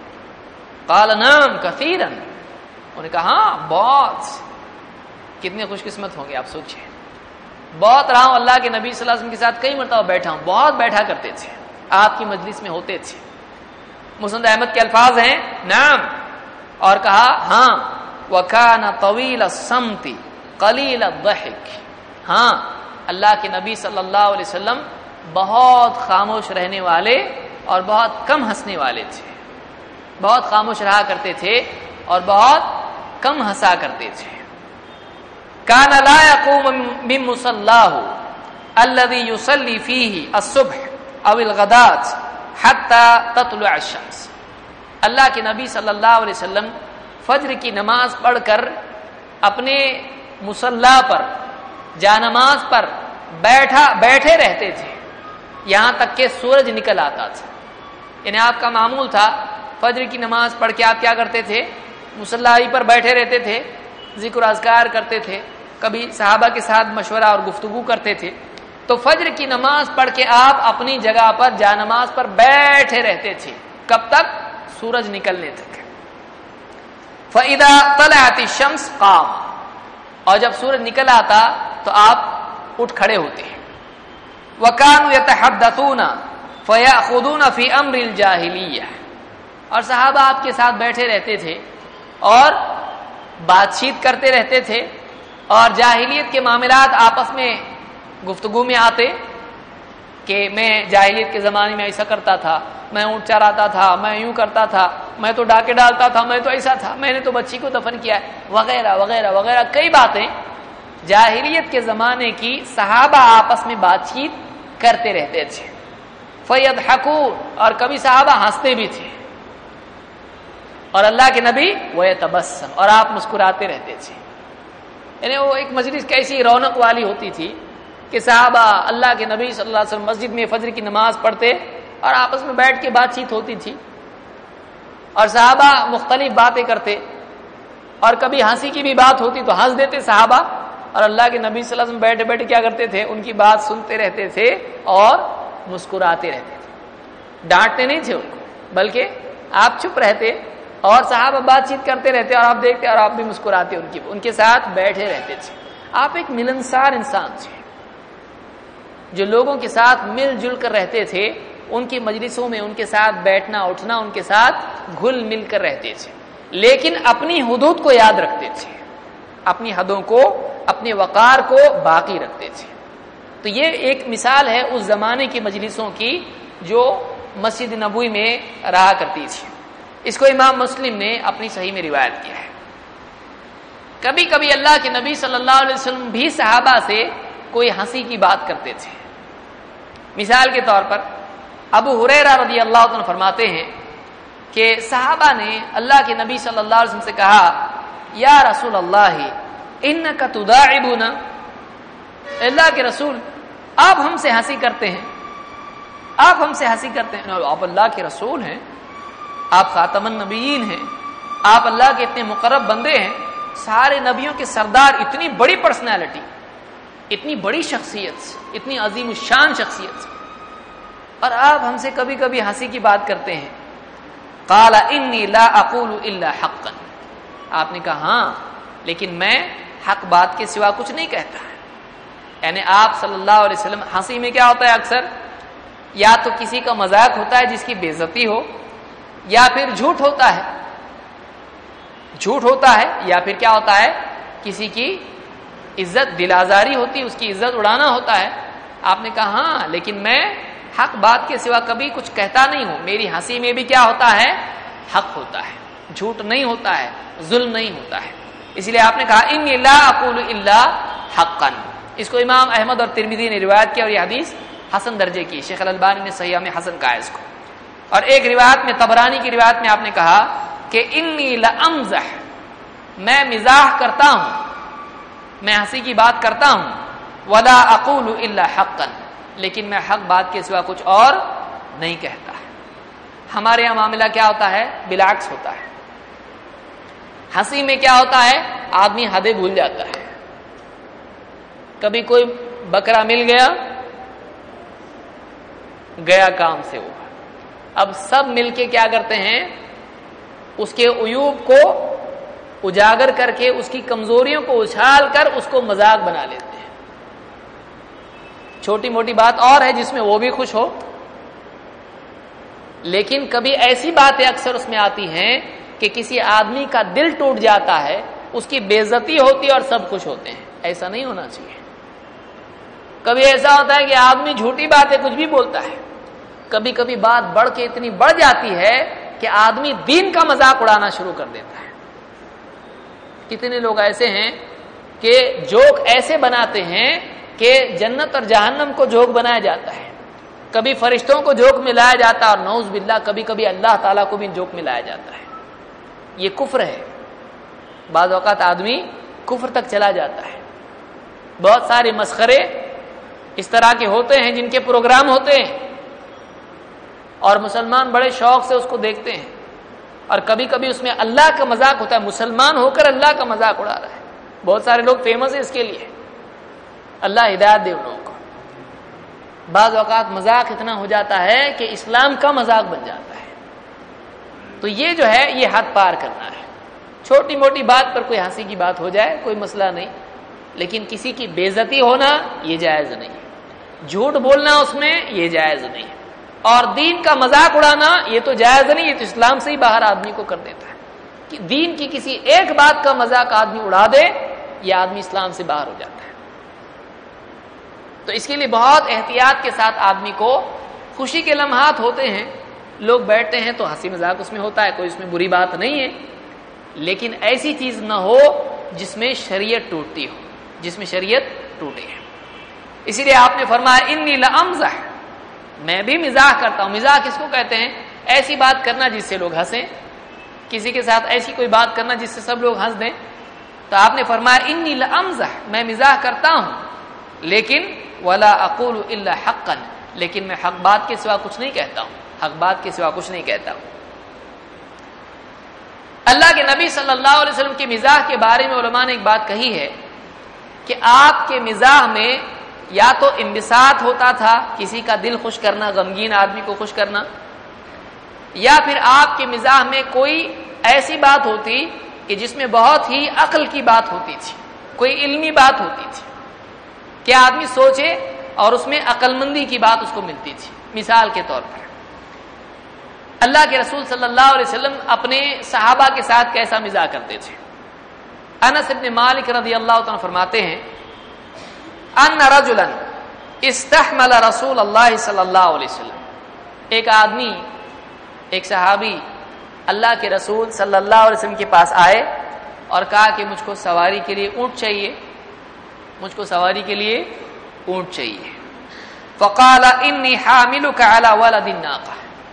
قال نعم کثیرا، انہوں نے کہا ہاں بہت. کتنے خوش قسمت ہوں گے آپ سوچیں، بہت رہا ہوں اللہ کے نبی صلی اللہ علیہ وسلم کے ساتھ، کئی مرتبہ بیٹھا ہوں، بہت بیٹھا کرتے تھے، آپ کی مجلس میں ہوتے تھے. مسند احمد کے الفاظ ہیں نعم، اور کہا ہاں وکان طویل الصمت قلیل الضحک، ہاں اللہ کے نبی صلی اللہ علیہ وسلم بہت خاموش رہنے والے اور بہت کم ہنسنے والے تھے، بہت خاموش رہا کرتے تھے اور بہت کم ہنسا کرتے تھے. کان لا يقوم من مصلاه الذي يصلي فيه الصبح او الغداة حتى تطلع الشمس، اللہ کے نبی صلی اللہ علیہ وسلم فجر کی نماز پڑھ کر اپنے مصلی پر، جانماز پر بیٹھا بیٹھے رہتے تھے یہاں تک کہ سورج نکل آتا تھا. یعنی آپ کا معمول تھا فجر کی نماز پڑھ کے آپ کیا کرتے تھے؟ مصلی پر بیٹھے رہتے تھے، ذکر اذکار کرتے تھے، کبھی صحابہ کے ساتھ مشورہ اور گفتگو کرتے تھے. تو فجر کی نماز پڑھ کے آپ اپنی جگہ پر جانماز پر بیٹھے رہتے تھے، کب تک؟ سورج نکلنے تک. فَإِذَا طَلَعَتِ الشَّمْسُ قَامَ، اور جب سورج نکل آتا تو آپ اٹھ کھڑے ہوتے ہیں. وَكَانُوا يَتَحَدَّثُونَ فَيَأْخُذُونَ فِي أَمْرِ الْجَاهِلِيَّةِ، اور صحابہ آپ کے ساتھ بیٹھے رہتے تھے اور بات چیت کرتے رہتے تھے، اور جاہلیت کے معاملات آپس میں گفتگو میں آتے کہ میں جاہلیت کے زمانے میں ایسا کرتا تھا، میں اونٹ چراتا تھا، میں یوں کرتا تھا، میں تو ڈاکے ڈالتا تھا، میں تو ایسا تھا، میں نے تو بچی کو دفن کیا ہے، وغیرہ وغیرہ وغیرہ. کئی باتیں جاہلیت کے زمانے کی صحابہ آپس میں بات چیت کرتے رہتے تھے. فَيَضْحَكُونَ، اور کبھی صحابہ ہنستے بھی تھے، اور اللہ کے نبی وَيَتَبَسَّمُ، اور آپ مسکراتے رہتے تھے. یعنی وہ ایک مجلس کیسی رونق والی ہوتی تھی کہ صحابہ اللہ کے نبی صلی اللہ علیہ وسلم مسجد میں فجر کی نماز پڑھتے اور آپس میں بیٹھ کے بات چیت ہوتی تھی، اور صحابہ مختلف باتیں کرتے، اور کبھی ہنسی کی بھی بات ہوتی تو ہنس دیتے صحابہ، اور اللہ کے نبی صلی اللہ علیہ وسلم بیٹھے بیٹھے کیا کرتے تھے؟ ان کی بات سنتے رہتے تھے اور مسکراتے رہتے تھے. ڈانٹتے نہیں تھے ان کو، بلکہ آپ چپ رہتے اور صحابہ بات چیت کرتے رہتے اور آپ دیکھتے اور آپ بھی مسکراتے، ان کی ان کے ساتھ بیٹھے رہتے تھے. آپ ایک ملنسار انسان تھے جو لوگوں کے ساتھ مل جل کر رہتے تھے، ان کی مجلسوں میں ان کے ساتھ بیٹھنا اٹھنا، ان کے ساتھ گھل مل کر رہتے تھے، لیکن اپنی حدود کو یاد رکھتے تھے، اپنی حدوں کو، اپنے وقار کو باقی رکھتے تھے. تو یہ ایک مثال ہے اس زمانے کی مجلسوں کی جو مسجد نبوی میں رہا کرتی تھی. اس کو امام مسلم نے اپنی صحیح میں روایت کیا ہے. کبھی کبھی اللہ کے نبی صلی اللہ علیہ وسلم بھی صحابہ سے کوئی ہنسی کی بات کرتے تھے. مثال کے طور پر ابو ہریرہ رضی اللہ عنہ فرماتے ہیں کہ صحابہ نے اللہ کے نبی صلی اللہ علیہ وسلم سے کہا یا رسول اللہ انک تداعبنا، اللہ کے رسول آپ ہم سے ہنسی کرتے ہیں، آپ ہم سے ہنسی کرتے ہیں. آپ اللہ کے رسول ہیں، آپ خاتم النبیین ہیں، آپ اللہ کے اتنے مقرب بندے ہیں، سارے نبیوں کے سردار، اتنی بڑی پرسنالٹی، اتنی بڑی شخصیت، اتنی عظیم الشان شخصیت، اور آپ ہم سے کبھی کبھی ہنسی کی بات کرتے ہیں. قال انی لا اقول الا حقا، آپ نے کہا ہاں لیکن میں حق بات کے سوا کچھ نہیں کہتا. یعنی آپ صلی اللہ علیہ وسلم، ہنسی میں کیا ہوتا ہے اکثر؟ یا تو کسی کا مذاق ہوتا ہے جس کی بے عزتی ہو، یا پھر جھوٹ ہوتا ہے، جھوٹ ہوتا ہے، یا پھر کیا ہوتا ہے؟ کسی کی عزت دل آزاری ہوتی، اس کی عزت اڑانا ہوتا ہے. آپ نے کہا ہاں لیکن میں حق بات کے سوا کبھی کچھ کہتا نہیں ہوں، میری ہنسی میں بھی کیا ہوتا ہے؟ حق ہوتا ہے، جھوٹ نہیں ہوتا ہے، ظلم نہیں ہوتا ہے. اس لیے آپ نے کہا انی لا اقول الا حقا. اس کو امام احمد اور ترمذی نے روایت کیا اور یہ حدیث حسن درجے کی، شیخ الالبانی نے صحیح میں حسن کہا اس کو۔ اور ایک روایت میں، طبرانی کی روایت میں آپ نے کہا کہ انی لامزح، میں مزاح کرتا ہوں، میں ہنسی کی بات کرتا ہوں، ولا اقول الا حقا، لیکن میں حق بات کے سوا کچھ اور نہیں کہتا۔ ہمارے یہاں معاملہ کیا ہوتا ہے؟ بالعکس ہوتا ہے۔ ہنسی میں کیا ہوتا ہے؟ آدمی حدیں بھول جاتا ہے۔ کبھی کوئی بکرا مل گیا، گیا کام سے وہ۔ اب سب مل کے کیا کرتے ہیں؟ اس کے عیوب کو اجاگر کر کے، اس کی کمزوریوں کو اچھال کر اس کو مذاق بنا لیتے ہیں۔ چھوٹی موٹی بات اور ہے جس میں وہ بھی خوش ہو، لیکن کبھی ایسی باتیں اکثر اس میں آتی ہیں کہ کسی آدمی کا دل ٹوٹ جاتا ہے، اس کی بے عزتی ہوتی ہے اور سب خوش ہوتے ہیں۔ ایسا نہیں ہونا چاہیے۔ کبھی ایسا ہوتا ہے کہ آدمی جھوٹی باتیں کچھ بھی بولتا ہے، کبھی کبھی بات بڑھ کے اتنی بڑھ جاتی ہے کہ آدمی دین کا مذاق اڑانا شروع کر دیتا ہے۔ کتنے لوگ ایسے ہیں کہ جوک ایسے بناتے ہیں کہ جنت اور جہنم کو جوک بنایا جاتا ہے، کبھی فرشتوں کو جوک ملایا جاتا ہے، اور نعوذ باللہ کبھی کبھی اللہ تعالیٰ کو بھی جوک ملایا جاتا ہے۔ یہ کفر ہے۔ بعض اوقات آدمی کفر تک چلا جاتا ہے۔ بہت سارے مسخرے اس طرح کے ہوتے ہیں جن کے پروگرام ہوتے ہیں، اور مسلمان بڑے شوق سے اس کو دیکھتے ہیں، اور کبھی کبھی اس میں اللہ کا مذاق ہوتا ہے، مسلمان ہو کر اللہ کا مذاق اڑا رہا ہے۔ بہت سارے لوگ فیمس ہیں اس کے لیے، اللہ ہدایت دے ان لوگوں کو۔ بعض اوقات مذاق اتنا ہو جاتا ہے کہ اسلام کا مذاق بن جاتا ہے۔ تو یہ جو ہے یہ حد پار کرنا ہے۔ چھوٹی موٹی بات پر کوئی ہنسی کی بات ہو جائے کوئی مسئلہ نہیں، لیکن کسی کی بے عزتی ہونا یہ جائز نہیں ہے، جھوٹ بولنا اس میں یہ جائز نہیں ہے، اور دین کا مذاق اڑانا یہ تو جائز نہیں، یہ تو اسلام سے ہی باہر آدمی کو کر دیتا ہے۔ کہ دین کی کسی ایک بات کا مذاق آدمی اڑا دے، یہ آدمی اسلام سے باہر ہو جاتا ہے۔ تو اس کے لیے بہت احتیاط کے ساتھ آدمی کو، خوشی کے لمحات ہوتے ہیں، لوگ بیٹھتے ہیں تو ہنسی مذاق اس میں ہوتا ہے، کوئی اس میں بری بات نہیں ہے، لیکن ایسی چیز نہ ہو جس میں شریعت ٹوٹتی ہو، جس میں شریعت ٹوٹے ہے۔ اسی لیے آپ نے فرمایا انی لامزح، میں بھی مزاح کرتا ہوں۔ مزاح کس کو کہتے ہیں؟ ایسی بات کرنا جس سے لوگ ہنسیں، کسی کے ساتھ ایسی کوئی بات کرنا جس سے سب لوگ ہنس دیں۔ تو آپ نے فرمایا انی لامزح، میں مزاح کرتا ہوں، لیکن ولا اقول الا حقا، لیکن میں حق بات کے سوا کچھ نہیں کہتا ہوں، حق بات کے سوا کچھ نہیں کہتا ہوں۔ اللہ کے نبی صلی اللہ علیہ وسلم کے مزاح کے بارے میں علماء نے ایک بات کہی ہے کہ آپ کے مزاح میں یا تو انبساط ہوتا تھا، کسی کا دل خوش کرنا، غمگین آدمی کو خوش کرنا، یا پھر آپ کے مزاح میں کوئی ایسی بات ہوتی کہ جس میں بہت ہی عقل کی بات ہوتی تھی، کوئی علمی بات ہوتی تھی کہ آدمی سوچے اور اس میں عقل مندی کی بات اس کو ملتی تھی۔ مثال کے طور پر اللہ کے رسول صلی اللہ علیہ وسلم اپنے صحابہ کے ساتھ کیسا مزاح کرتے تھے۔ انس بن مالک رضی اللہ تعالیٰ فرماتے ہیں ان رجلا استحمل رسول اللہ صلی اللہ علیہ وسلم، ایک آدمی، ایک صحابی اللہ کے رسول صلی اللہ علیہ وسلم کے پاس آئے اور کہا کہ مجھ کو سواری کے لیے اونٹ چاہیے، مجھ کو سواری کے لیے اونٹ چاہیے۔ فقال انی حاملک علی ولد الناقہ،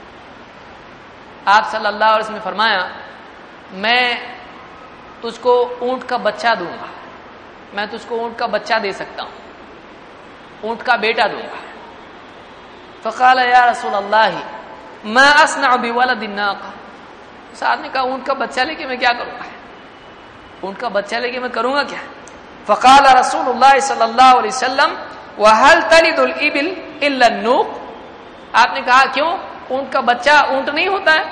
آپ صلی اللہ علیہ وسلم نے فرمایا میں تجھ کو اونٹ کا بچہ دوں گا، میں تجھ کو اونٹ کا بچہ دے سکتا ہوں، اونٹ کا بیٹا دوں گا۔ فقال یا رسول اللہ ما اصنع بولد الناقہ، اس آدمی کا اونٹ کا بچہ لے کے میں کیا کروں گا، اونٹ کا بچہ لے کے میں کروں گا کیا؟ فقال رسول اللہ صلی اللہ علیہ وسلم وهل تلد الابل الا النوق، آپ نے کہا کیوں؟ اونٹ کا بچہ اونٹ نہیں ہوتا ہے؟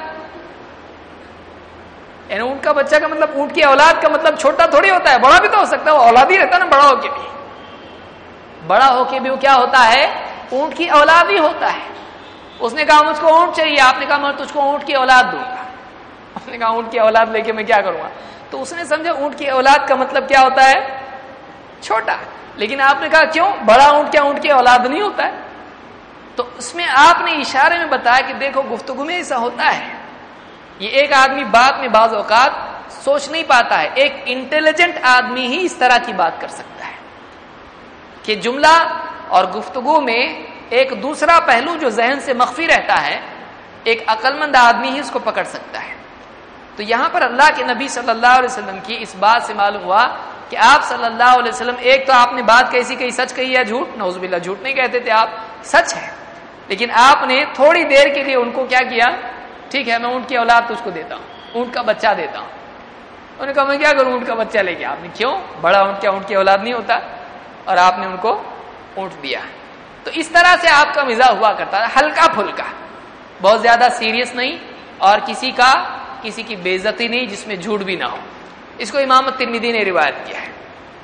یعنی اونٹ کا بچہ کا مطلب اونٹ کی اولاد کا مطلب چھوٹا تھوڑی ہوتا ہے، بڑا بھی تو ہو سکتا ہے، وہ اولاد ہی رہتا ہے نا، بڑا ہو کے بھی بڑا ہو کے بھی وہ کیا ہوتا ہے؟ اونٹ کی اولاد ہی ہوتا ہے۔ اس نے کہا مجھ کو اونٹ چاہیے، آپ نے کہا میں تجھ کو اونٹ کی اولاد دوں گا۔ اس نے کہا اونٹ کی اولاد لے کے میں کیا کروں گا؟ تو اس نے سمجھا اونٹ کی اولاد کا مطلب کیا ہوتا ہے؟ چھوٹا۔ لیکن آپ نے کہا کیوں؟ بڑا اونٹ کیا اونٹ کی اولاد نہیں ہوتا ہے؟ تو اس میں آپ نے اشارے میں بتایا کہ دیکھو گفتگو میں ایسا ہوتا ہے، یہ ایک آدمی بات میں بعض اوقات سوچ نہیں پاتا ہے، ایک انٹیلیجنٹ آدمی ہی اس طرح کی بات کر سکتا ہے کہ جملہ اور گفتگو میں ایک دوسرا پہلو جو ذہن سے مخفی رہتا ہے، ایک عقل مند آدمی ہی اس کو پکڑ سکتا ہے۔ تو یہاں پر اللہ کے نبی صلی اللہ علیہ وسلم کی اس بات سے معلوم ہوا کہ آپ صلی اللہ علیہ وسلم، ایک تو آپ نے بات کیسی کہی، سچ کہی ہے جھوٹ؟ نعوذ باللہ، جھوٹ نہیں کہتے تھے آپ، سچ ہے، لیکن آپ نے تھوڑی دیر کے لیے ان کو کیا کیا، ٹھیک ہے میں اونٹ کی اولاد تجھ کو دیتا ہوں، اونٹ کا بچہ دیتا ہوں۔ انہوں نے کہا میں کیا کروں اونٹ کا بچہ لے کے؟ آپ نے کیوں، بڑا اونٹ کیا اونٹ کی اولاد نہیں ہوتا؟ اور آپ نے ان کو اونٹ دیا۔ تو اس طرح سے آپ کا مزاج ہوا کرتا ہے، ہلکا پھلکا، بہت زیادہ سیریس نہیں، اور کسی کا کسی کی بے عزتی نہیں جس میں جھوٹ بھی نہ ہو۔ اس کو امام ترمذی نے روایت کیا ہے۔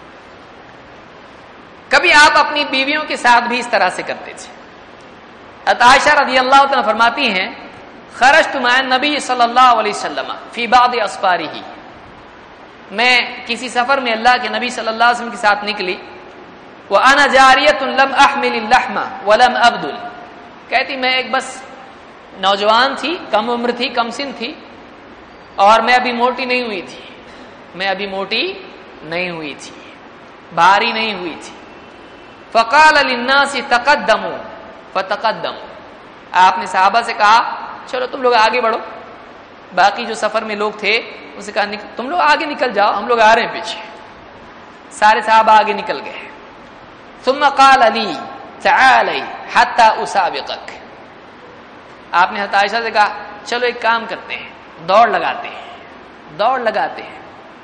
کبھی آپ اپنی بیویوں کے ساتھ بھی اس طرح سے کرتے تھے۔ عائشہ رضی اللہ عنہا فرماتی ہیں خرجت مع النبی صلی اللہ علیہ وسلم فی بعض اسفارہ، میں کسی سفر میں اللہ کے نبی صلی اللہ علیہ وسلم کے ساتھ نکلی، وانا جاریۃ لم احمل اللحم ولم ابدل، کہتی میں ایک بس نوجوان تھی، کم عمر تھی، کم سن تھی، اور میں ابھی موٹی نہیں ہوئی تھی، میں ابھی موٹی نہیں ہوئی تھی، بھاری نہیں ہوئی تھی۔ فقال للناس تقدموا فتقدموا، آپ نے صحابہ سے کہا چلو تم لوگ آگے بڑھو، باقی جو سفر میں لوگ تھے ان سے کہا تم لوگ آگے نکل جاؤ، ہم لوگ آ رہے ہیں پیچھے۔ سارے صحابہ آگے نکل گئے۔ ثم قال لي تعالي حتى اسابقك، آپ نے حضرت عائشہ سے کہا چلو ایک کام کرتے ہیں، دوڑ لگاتے ہیں، دوڑ لگاتے ہیں۔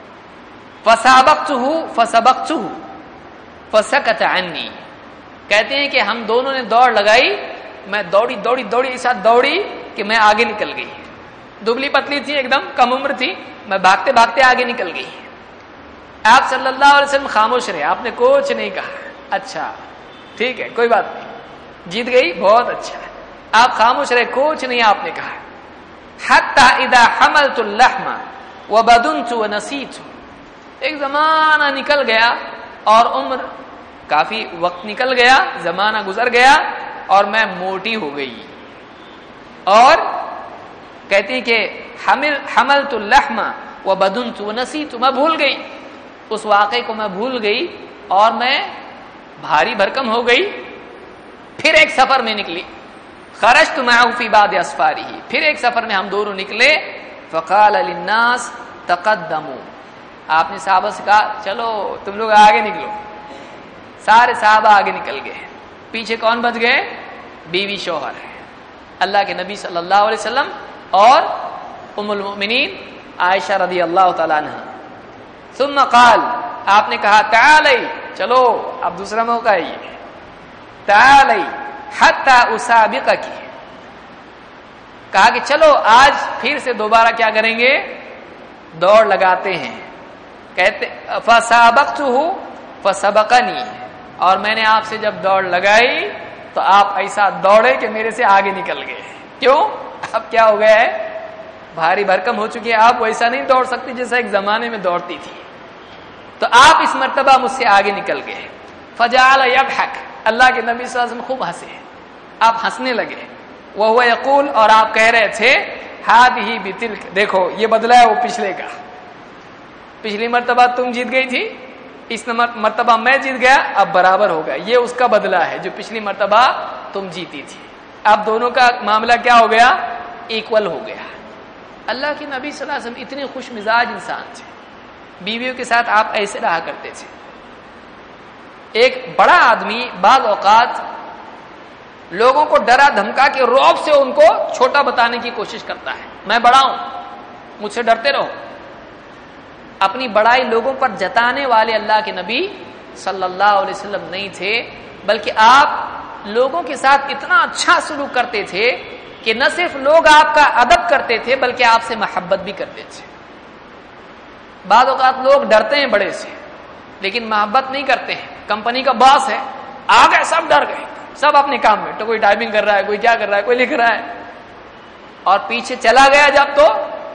فسابقته فسبقته فسكت عني، کہتے ہیں کہ ہم دونوں نے دوڑ لگائی، میں دوڑی دوڑی دوڑی اس ساتھ دوڑی کہ میں آگے نکل گئی، دبلی پتلی تھی، ایک دم کم عمر تھی، میں بھاگتے بھاگتے آگے نکل گئی۔ آپ صلی اللہ علیہ وسلم خاموش رہے، آپ نے کچھ نہیں کہا۔ اچھا ٹھیک ہے کوئی بات نہیں، جیت گئی، بہت اچھا، آپ خاموش رہے، کچھ نہیں آپ نے کہا۔ حتی اذا حملت اللحم وبدنت ونسیت، ایک زمانہ نکل گیا اور عمر کافی وقت نکل گیا، زمانہ گزر گیا اور میں موٹی ہو گئی، اور کہتی کہ حمل حملت اللحم وبدنت ونسیت، میں بھول گئی، اس واقعے کو میں بھول گئی اور میں بھاری بھرکم ہو گئی۔ پھر ایک سفر میں نکلی، خرجت معه فی بعض اسفارہ، پھر ایک سفر میں ہم دونوں نکلے، فقال للناس تقدموا، آپ نے صحابہ سے کہا چلو تم لوگ آگے نکلو، سارے صحابہ آگے نکل گئے، پیچھے کون بچ گئے؟ بیوی شوہر، اللہ کے نبی صلی اللہ علیہ وسلم اور ام المؤمنین عائشہ رضی اللہ تعالیٰ عنہ۔ ثم قال، آپ نے کہا تعالی، چلو اب دوسرا موقع ہے یہ، تعالی حتی اسابقک، کہا کہ چلو آج پھر سے دوبارہ کیا کریں گے، دوڑ لگاتے ہیں۔ کہتے فسابقته فسبقنی، اور میں نے آپ سے جب دوڑ لگائی تو آپ ایسا دوڑے کہ میرے سے آگے نکل گئے۔ کیوں؟ اب کیا ہو گیا ہے، بھاری بھرکم ہو چکی ہے، آپ ویسا نہیں دوڑ سکتی جیسا ایک زمانے میں دوڑتی تھی، تو آپ اس مرتبہ مجھ سے آگے نکل گئے۔ فجعل يضحك، اللہ کے نبی صلی اللہ علیہ وسلم خوب ہنسے، آپ ہنسنے لگے۔ وهو يقول، اور آپ کہہ رہے تھے هذه بتلك، دیکھو یہ بدلہ ہے وہ پچھلے کا، پچھلی مرتبہ تم جیت گئی تھی، اس مرتبہ میں جیت گیا، اب برابر ہو گیا، یہ اس کا بدلہ ہے جو پچھلی مرتبہ تم جیتی تھی، اب دونوں کا معاملہ کیا ہو گیا، ایکول ہو گیا۔ اللہ کے نبی صلی اللہ علیہ وسلم اتنے خوش مزاج انسان تھے، بیویوں کے ساتھ آپ ایسے رہا کرتے تھے۔ ایک بڑا آدمی بعض اوقات لوگوں کو ڈرا دھمکا کے رعب سے ان کو چھوٹا بتانے کی کوشش کرتا ہے، میں بڑا ہوں، مجھ سے ڈرتے رہو۔ اپنی بڑائی لوگوں پر جتانے والے اللہ کے نبی صلی اللہ علیہ وسلم نہیں تھے، بلکہ آپ لوگوں کے ساتھ اتنا اچھا سلوک کرتے تھے کہ نہ صرف لوگ آپ کا ادب کرتے تھے بلکہ آپ سے محبت بھی کرتے تھے۔ بعض اوقات لوگ ڈرتے ہیں بڑے سے لیکن محبت نہیں کرتے ہیں، کمپنی کا باس ہے، آ گئے سب ڈر گئے، سب اپنے کام میں، تو کوئی ٹائپنگ کر رہا ہے، کوئی کیا کر رہا ہے، کوئی لکھ رہا ہے، اور پیچھے چلا گیا جب تو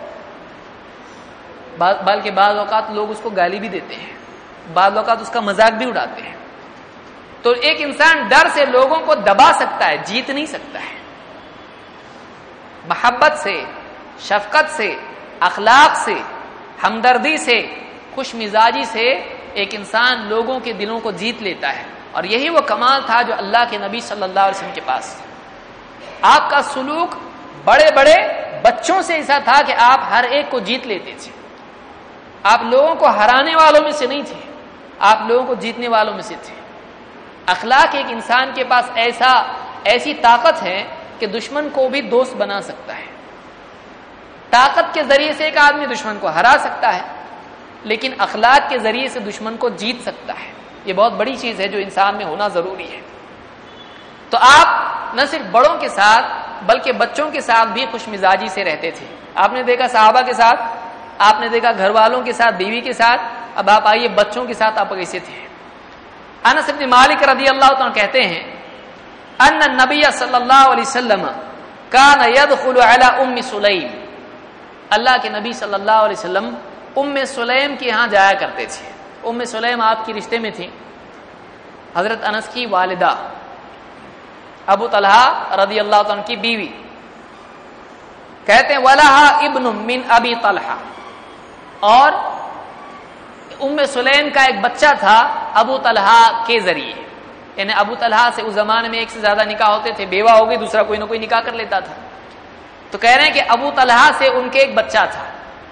بلکہ بعض اوقات لوگ اس کو گالی بھی دیتے ہیں، بعض اوقات اس کا مذاق بھی اڑاتے ہیں۔ تو ایک انسان ڈر سے لوگوں کو دبا سکتا ہے، جیت نہیں سکتا ہے۔ محبت سے، شفقت سے، اخلاق سے، ہمدردی سے، خوش مزاجی سے ایک انسان لوگوں کے دلوں کو جیت لیتا ہے۔ اور یہی وہ کمال تھا جو اللہ کے نبی صلی اللہ علیہ وسلم کے پاس تھا. آپ کا سلوک بڑے بڑے بچوں سے ایسا تھا کہ آپ ہر ایک کو جیت لیتے تھے. آپ لوگوں کو ہرانے والوں میں سے نہیں تھے, آپ لوگوں کو جیتنے والوں میں سے تھے. اخلاق ایک انسان کے پاس ایسا ایسی طاقت ہے کہ دشمن کو بھی دوست بنا سکتا ہے. طاقت کے ذریعے سے ایک آدمی دشمن کو ہرا سکتا ہے, لیکن اخلاق کے ذریعے سے دشمن کو جیت سکتا ہے. یہ بہت بڑی چیز ہے جو انسان میں ہونا ضروری ہے. تو آپ نہ صرف بڑوں کے ساتھ بلکہ بچوں کے ساتھ بھی خوش مزاجی سے رہتے تھے. آپ نے دیکھا صحابہ کے ساتھ, آپ نے دیکھا گھر والوں کے ساتھ, بیوی کے ساتھ, اب آپ آئیے بچوں کے ساتھ آپ کیسے تھے. انس بن مالک رضی اللہ عنہ کہتے ہیں ان النبی صلی اللہ علیہ وسلم کان يدخل علی ام سلیم, اللہ کے نبی صلی اللہ علیہ وسلم ام سلیم کے ہاں جایا کرتے تھے. ام سلیم آپ کی رشتے میں تھی, حضرت انس کی والدہ, ابو طلحہ رضی اللہ عنہ کی بیوی. کہتے ہیں ولہا ابن من ابی طلحہ, اور ام سلیم کا ایک بچہ تھا ابو طلحہ کے ذریعے. یعنی ابو طلحہ سے اس زمانے میں ایک سے زیادہ نکاح ہوتے تھے, بیوہ ہو گئی دوسرا کوئی نہ کوئی نکاح کر لیتا تھا. تو کہہ رہے ہیں کہ ابو طلحہ سے ان کے ایک بچہ تھا,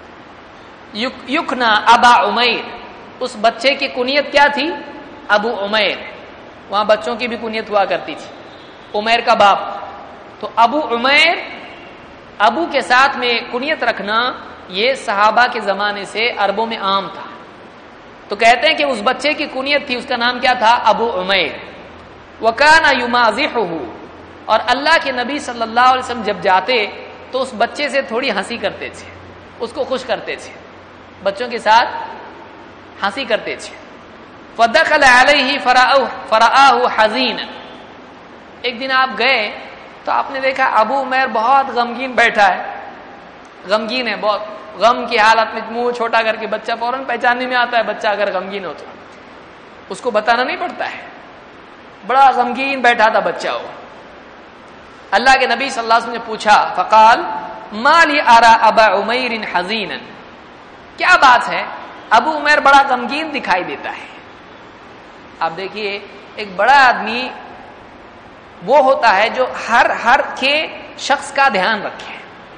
یکنا ابا عمیر, اس بچے کی کنیت کیا تھی؟ ابو عمیر. وہاں بچوں کی بھی کنیت ہوا کرتی تھی, عمیر کا باپ. تو ابو عمیر, ابو کے ساتھ میں کنیت رکھنا یہ صحابہ کے زمانے سے عربوں میں عام تھا. تو کہتے ہیں کہ اس بچے کی کنیت تھی, اس کا نام کیا تھا؟ ابو عمیر. وکان یمازحہ, اور اللہ کے نبی صلی اللہ علیہ وسلم جب جاتے تو اس بچے سے تھوڑی ہنسی کرتے تھے, اس کو خوش کرتے تھے, بچوں کے ساتھ ہنسی کرتے تھے. فدخل علیہ فرآہ حزینا, ایک دن آپ گئے تو آپ نے دیکھا ابو عمیر بہت غمگین بیٹھا ہے, غمگین ہے, بہت غم کی حالت میں, منہ چھوٹا کر کے. بچہ فوراً پہچاننے میں آتا ہے بچہ اگر غمگین ہو تو, اس کو بتانا نہیں پڑتا ہے. بڑا غمگین بیٹھا تھا بچہ وہ. اللہ کے نبی صلی اللہ علیہ وسلم نے پوچھا, فقال ما لی ارى ابا عمیر حزینا, کیا بات ہے ابو عمیر بڑا غمگین دکھائی دیتا ہے. آپ دیکھیے ایک بڑا آدمی وہ ہوتا ہے جو ہر ہر کے شخص کا دھیان رکھے.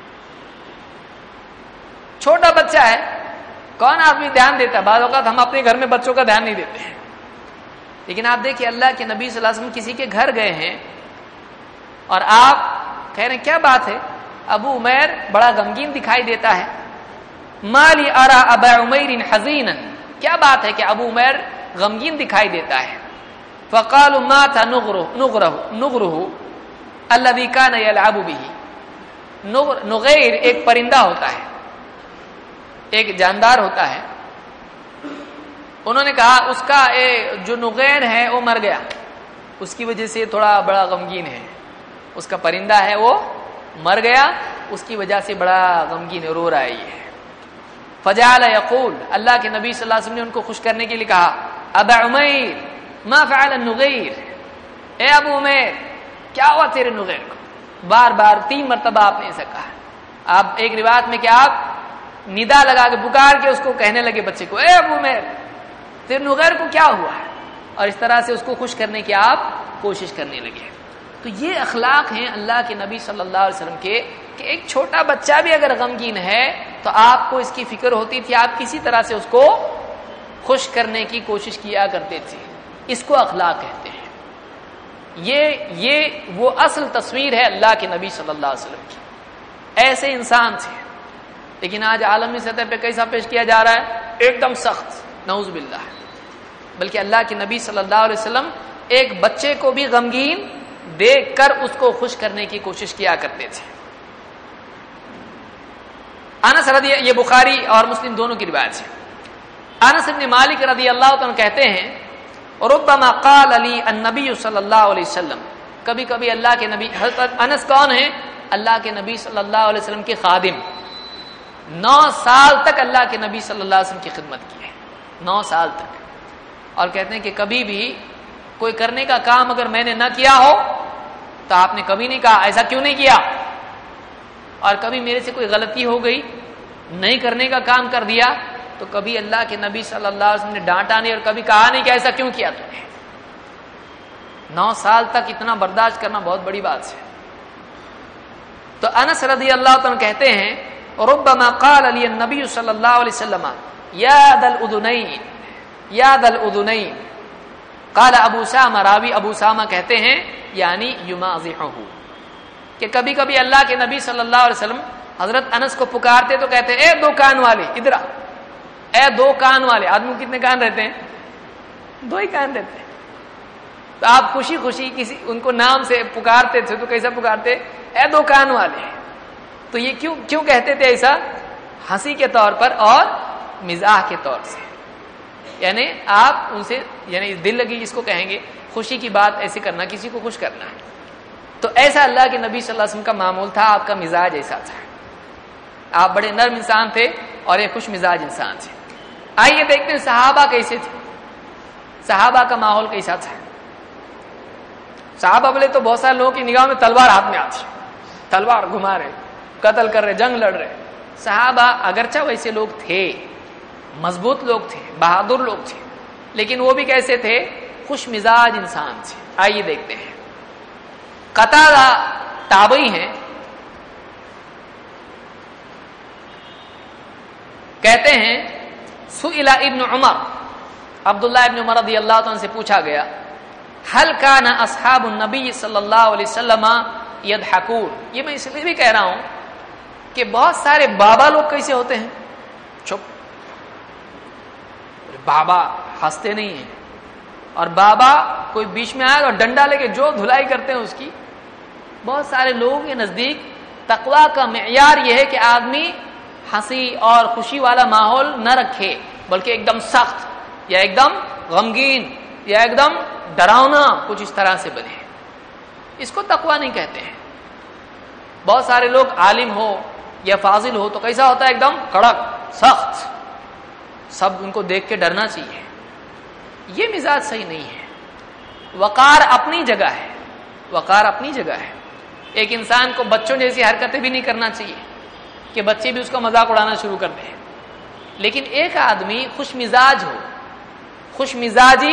چھوٹا بچہ ہے, کون آدمی دھیان دیتا ہے؟ بعض اوقات ہم اپنے گھر میں بچوں کا دھیان نہیں دیتے ہیں, لیکن آپ دیکھیے اللہ کے نبی صلی اللہ علیہ وسلم کسی کے گھر گئے ہیں اور آپ کہہ رہے ہیں کیا بات ہے ابو عمیر بڑا غمگین دکھائی دیتا ہے. مالی ارى ابا عمیر حزینا, کیا بات ہے کہ ابو عمیر غمگین دکھائی دیتا ہے. فقالوا مات نغره نغره نغره الذي كان يلعب به. نغیر ایک پرندہ ہوتا ہے, ایک جاندار ہوتا ہے. انہوں نے کہا اس کا جو نغیر ہے وہ مر گیا, اس کی وجہ سے تھوڑا بڑا غمگین ہے. اس کا پرندہ ہے وہ مر گیا, اس کی وجہ سے بڑا غمگین رو رہا ہے. فجعل یقول, اللہ کے نبی صلی اللہ علیہ وسلم نے ان کو خوش کرنے کے لیے کہا, ابا عمیر ما فعل النغیر, اے ابو عمیر کیا ہوا تیرے نغیر کو؟ بار بار تین مرتبہ آپ نے ایسا کہا. آپ ایک روایت میں کہ آپ ندا لگا کے پکار کے اس کو کہنے لگے بچے کو, اے ابو عمیر تیرے نغیر کو کیا ہوا ہے, اور اس طرح سے اس کو خوش کرنے کی آپ کوشش کرنے لگے. تو یہ اخلاق ہیں اللہ کے نبی صلی اللہ علیہ وسلم کے, کہ ایک چھوٹا بچہ بھی اگر غمگین ہے تو آپ کو اس کی فکر ہوتی تھی, آپ کسی طرح سے اس کو خوش کرنے کی کوشش کیا کرتے تھے. اس کو اخلاق کہتے ہیں. یہ یہ وہ اصل تصویر ہے اللہ کے نبی صلی اللہ علیہ وسلم کی. ایسے انسان تھے, لیکن آج عالمی سطح پہ کیسا پیش کیا جا رہا ہے؟ ایک دم سخت, نعوذ باللہ. بلکہ اللہ کے نبی صلی اللہ علیہ وسلم ایک بچے کو بھی غمگین دیکھ کر اس کو خوش کرنے کی کوشش کیا کرتے تھے. انس رضی, یہ بخاری اور مسلم دونوں کی روایت ہے. انس بن مالک رضی اللہ عنہ کہتے ہیں ربما قال علی النبی صلی اللہ علیہ وسلم, کبھی کبھی اللہ کے نبی, حضرت انس کون ہیں؟ اللہ کے نبی صلی اللہ علیہ وسلم کے خادم, نو سال تک اللہ کے نبی صلی اللہ علیہ وسلم کی خدمت کی ہے, نو سال تک. اور کہتے ہیں کہ کبھی بھی کوئی کرنے کا کام اگر میں نے نہ کیا ہو تو آپ نے کبھی نہیں کہا ایسا کیوں نہیں کیا, اور کبھی میرے سے کوئی غلطی ہو گئی, نہیں کرنے کا کام کر دیا, تو کبھی اللہ کے نبی صلی اللہ علیہ وسلم نے ڈانٹا نہیں اور کبھی کہا نہیں کہ ایسا کیوں کیا تم نے. نو سال تک اتنا برداشت کرنا بہت بڑی بات ہے. تو انس رضی اللہ عنہ کہتے ہیں ربما قال علی النبی صلی اللہ علیہ وسلم یا ذا الاذنین یا ذا الاذنین. قال ابو سامہ، راوی ابو سامہ کہتے ہیں یعنی یمازحہ، کہ کبھی کبھی اللہ کے نبی صلی اللہ علیہ وسلم حضرت انس کو پکارتے تو کہتے اے دو کان والے ادھر آ، اے دو کان والے. آدمی کتنے کان رہتے ہیں؟ دو ہی کان رہتے ہیں. تو آپ خوشی خوشی کسی ان کو نام سے پکارتے تھے تو کیسا پکارتے؟ اے دو کان والے. تو یہ کیوں کیوں کہتے تھے ایسا؟ ہنسی کے طور پر اور مزاح کے طور سے. یعنی آپ ان سے یعنی دل لگی جس کو کہیں گے، خوشی کی بات ایسے کرنا، کسی کو خوش کرنا ہے. تو ایسا اللہ کے نبی صلی اللہ علیہ وسلم کا معمول تھا، آپ کا مزاج ایسا تھا. آپ بڑے نرم انسان تھے اور ایک خوش مزاج انسان تھے. آئیے دیکھتے ہیں صحابہ کیسے تھے، صحابہ کا ماحول کیسا تھا. صحابہ بولے تو بہت سارے لوگوں کی نگاہ میں تلوار ہاتھ میں آتی، تلوار گھما رہے، قتل کر رہے، جنگ لڑ رہے. صحابہ اگرچہ ویسے لوگ تھے، مضبوط لوگ تھے، بہادر لوگ تھے، لیکن وہ بھی کیسے تھے؟ خوش مزاج انسان تھے. آئیے دیکھتے ہیں. قتادہ تابعی ہیں، کہتے ہیں سئل ابن عمر، عبداللہ ابن عمر رضی اللہ عنہ سے پوچھا گیا هل كان اصحاب النبی صلی اللہ علیہ وسلم يضحكون. یہ میں اس لیے بھی کہہ رہا ہوں کہ بہت سارے بابا لوگ کیسے ہوتے ہیں؟ چپ، بابا ہنستے نہیں ہیں. اور بابا کوئی بیچ میں آئے اور ڈنڈا لے کے جو دھلائی کرتے ہیں اس کی. بہت سارے لوگوں کے نزدیک تقویٰ کا معیار یہ ہے کہ آدمی ہنسی اور خوشی والا ماحول نہ رکھے، بلکہ ایک دم سخت یا ایک دم غمگین یا ایک دم ڈراؤنا کچھ اس طرح سے بنے. اس کو تقویٰ نہیں کہتے ہیں. بہت سارے لوگ عالم ہو یا فاضل ہو تو کیسا ہوتا ہے؟ ایک دم کڑک سخت، سب ان کو دیکھ کے ڈرنا چاہیے. یہ مزاج صحیح نہیں ہے. وقار اپنی جگہ ہے، وقار اپنی جگہ ہے. ایک انسان کو بچوں جیسی حرکتیں بھی نہیں کرنا چاہیے کہ بچے بھی اس کا مذاق اڑانا شروع کر دیں. لیکن ایک آدمی خوش مزاج ہو، خوش مزاجی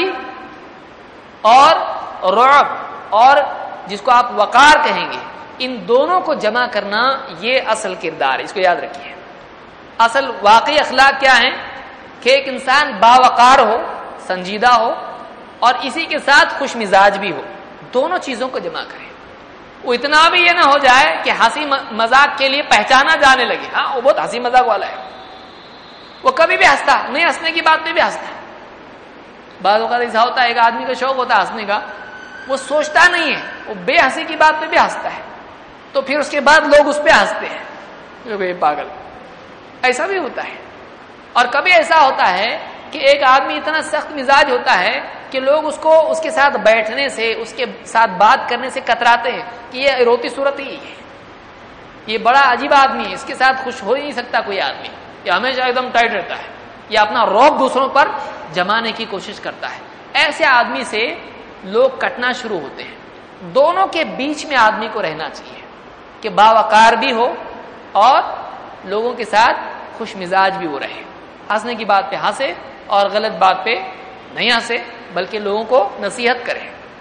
اور رعب اور جس کو آپ وقار کہیں گے، ان دونوں کو جمع کرنا یہ اصل کردار ہے. اس کو یاد رکھیے. اصل واقعی اخلاق کیا ہے؟ کہ ایک انسان باوقار ہو، سنجیدہ ہو اور اسی کے ساتھ خوش مزاج بھی ہو. دونوں چیزوں کو جمع کریں. وہ اتنا بھی یہ نہ ہو جائے کہ ہنسی مذاق کے لیے پہچانا جانے لگے. ہاں وہ بہت ہنسی مذاق والا ہے، وہ کبھی بھی ہنستا نہیں، ہنسنے کی بات پہ بھی ہنستا ہے. بعض اوقات ایسا ہوتا ہے ایک آدمی کا شوق ہوتا ہے ہنسنے کا، وہ سوچتا نہیں ہے، وہ بے ہنسی کی بات پہ بھی ہنستا ہے. تو پھر اس کے بعد لوگ اس پہ ہنستے ہیں، یہ پاگل. ایسا بھی ہوتا ہے. اور کبھی ایسا ہوتا ہے کہ ایک آدمی اتنا سخت مزاج ہوتا ہے کہ لوگ اس کو اس کے ساتھ بیٹھنے سے، اس کے ساتھ بات کرنے سے کتراتے ہیں کہ یہ روتی صورت ہی ہے، یہ بڑا عجیب آدمی ہے، اس کے ساتھ خوش ہو ہی نہیں سکتا کوئی آدمی، یہ ہمیشہ ایک دم ٹائٹ رہتا ہے، یہ اپنا رعب دوسروں پر جمانے کی کوشش کرتا ہے. ایسے آدمی سے لوگ کٹنا شروع ہوتے ہیں. دونوں کے بیچ میں آدمی کو رہنا چاہیے کہ باوقار بھی ہو اور لوگوں کے ساتھ خوش مزاج بھی وہ رہے. ہنسنے کی بات پہ ہنسے اور غلط بات پہ نہیں ہنسے، بلکہ لوگوں کو نصیحت کرے.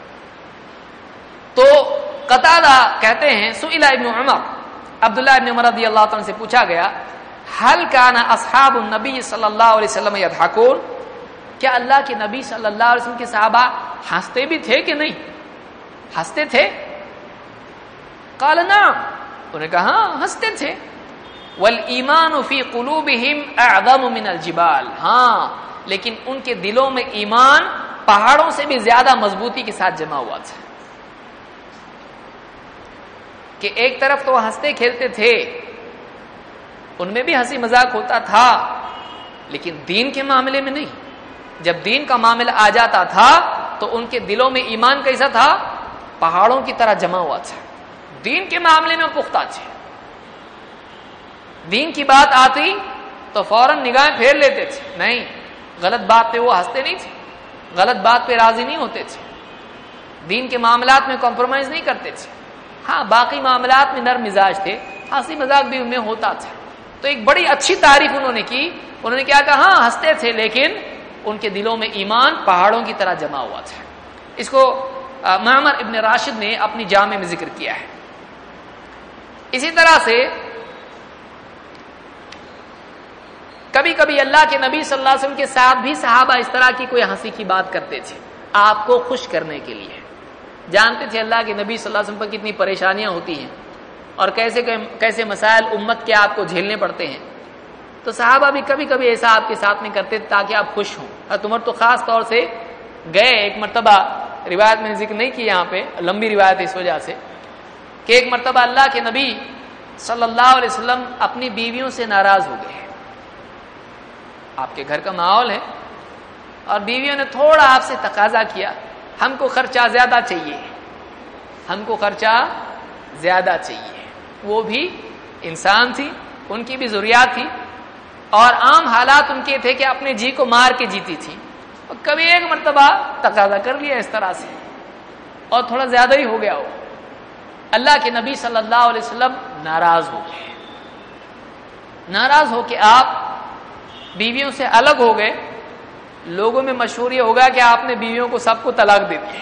تو قتادہ کہتے ہیں سئل ابن عمر، عبداللہ ابن عمر رضی اللہ عنہ سے پوچھا گیا هل كان اصحاب النبی صلی اللہ علیہ وسلم يضحكون. کیا اللہ کے نبی صلی اللہ علیہ وسلم کے صحابہ ہنستے بھی تھے کہ نہیں؟ ہنستے تھے؟ قال نعم، انہوں نے کہا ہاں ہنستے تھے. والایمان فی قلوبہم اعظم من الجبال. ہاں لیکن ان کے دلوں میں ایمان پہاڑوں سے بھی زیادہ مضبوطی کے ساتھ جمع ہوا تھا. کہ ایک طرف تو ہنستے کھیلتے تھے، ان میں بھی ہنسی مذاق ہوتا تھا، لیکن دین کے معاملے میں نہیں. جب دین کا معاملہ آ جاتا تھا تو ان کے دلوں میں ایمان کیسا تھا؟ پہاڑوں کی طرح جمع ہوا تھا. دین کے معاملے میں پختہ تھے. دین کی بات آتی تو فوراً نگاہیں پھیر لیتے تھے، نہیں غلط بات پہ وہ ہنستے نہیں تھے، غلط بات پہ راضی نہیں ہوتے تھے، دین کے معاملات میں کمپرومائز نہیں کرتے تھے. ہاں باقی معاملات میں نرم مزاج تھے، ہنسی مذاق بھی ان میں ہوتا تھا. تو ایک بڑی اچھی تعریف انہوں نے کی. انہوں نے کیا کہا؟ ہاں ہنستے تھے لیکن ان کے دلوں میں ایمان پہاڑوں کی طرح جمع ہوا تھا. اس کو معمر ابن راشد نے اپنی جامع میں ذکر کیا ہے۔ اسی طرح سے کبھی کبھی اللہ کے نبی صلی اللہ علیہ وسلم کے ساتھ بھی صحابہ اس طرح کی کوئی ہنسی کی بات کرتے تھے، آپ کو خوش کرنے کے لیے۔ جانتے تھے اللہ کے نبی صلی اللہ علیہ وسلم پر کتنی پریشانیاں ہوتی ہیں اور کیسے کیسے مسائل امت کے آپ کو جھیلنے پڑتے ہیں، تو صحابہ بھی کبھی کبھی ایسا آپ کے ساتھ میں کرتے تھے تاکہ آپ خوش ہوں۔ حضرت عمر تو خاص طور سے گئے، ایک مرتبہ روایت میں ذکر نہیں کی یہاں پہ، لمبی روایت ہے اس وجہ سے، کہ ایک مرتبہ اللہ کے نبی صلی اللہ علیہ وسلم اپنی بیویوں سے ناراض ہو گئے۔ آپ کے گھر کا ماحول ہے اور بیویوں نے تھوڑا آپ سے تقاضا کیا، ہم کو خرچہ زیادہ چاہیے، ہم کو خرچہ زیادہ چاہیے۔ وہ بھی انسان تھی، ان کی بھی ضروریات تھی اور عام حالات ان کے تھے کہ اپنے جی کو مار کے جیتی تھی، اور کبھی ایک مرتبہ تقاضا کر لیا اس طرح سے اور تھوڑا زیادہ ہی ہو گیا ہو۔ اللہ کے نبی صلی اللہ علیہ وسلم ناراض ہو گئے، ناراض ہو کے آپ بیویوں سے الگ ہو گئے۔ لوگوں میں مشہور یہ ہوگا کہ آپ نے بیویوں کو سب کو طلاق دے دی،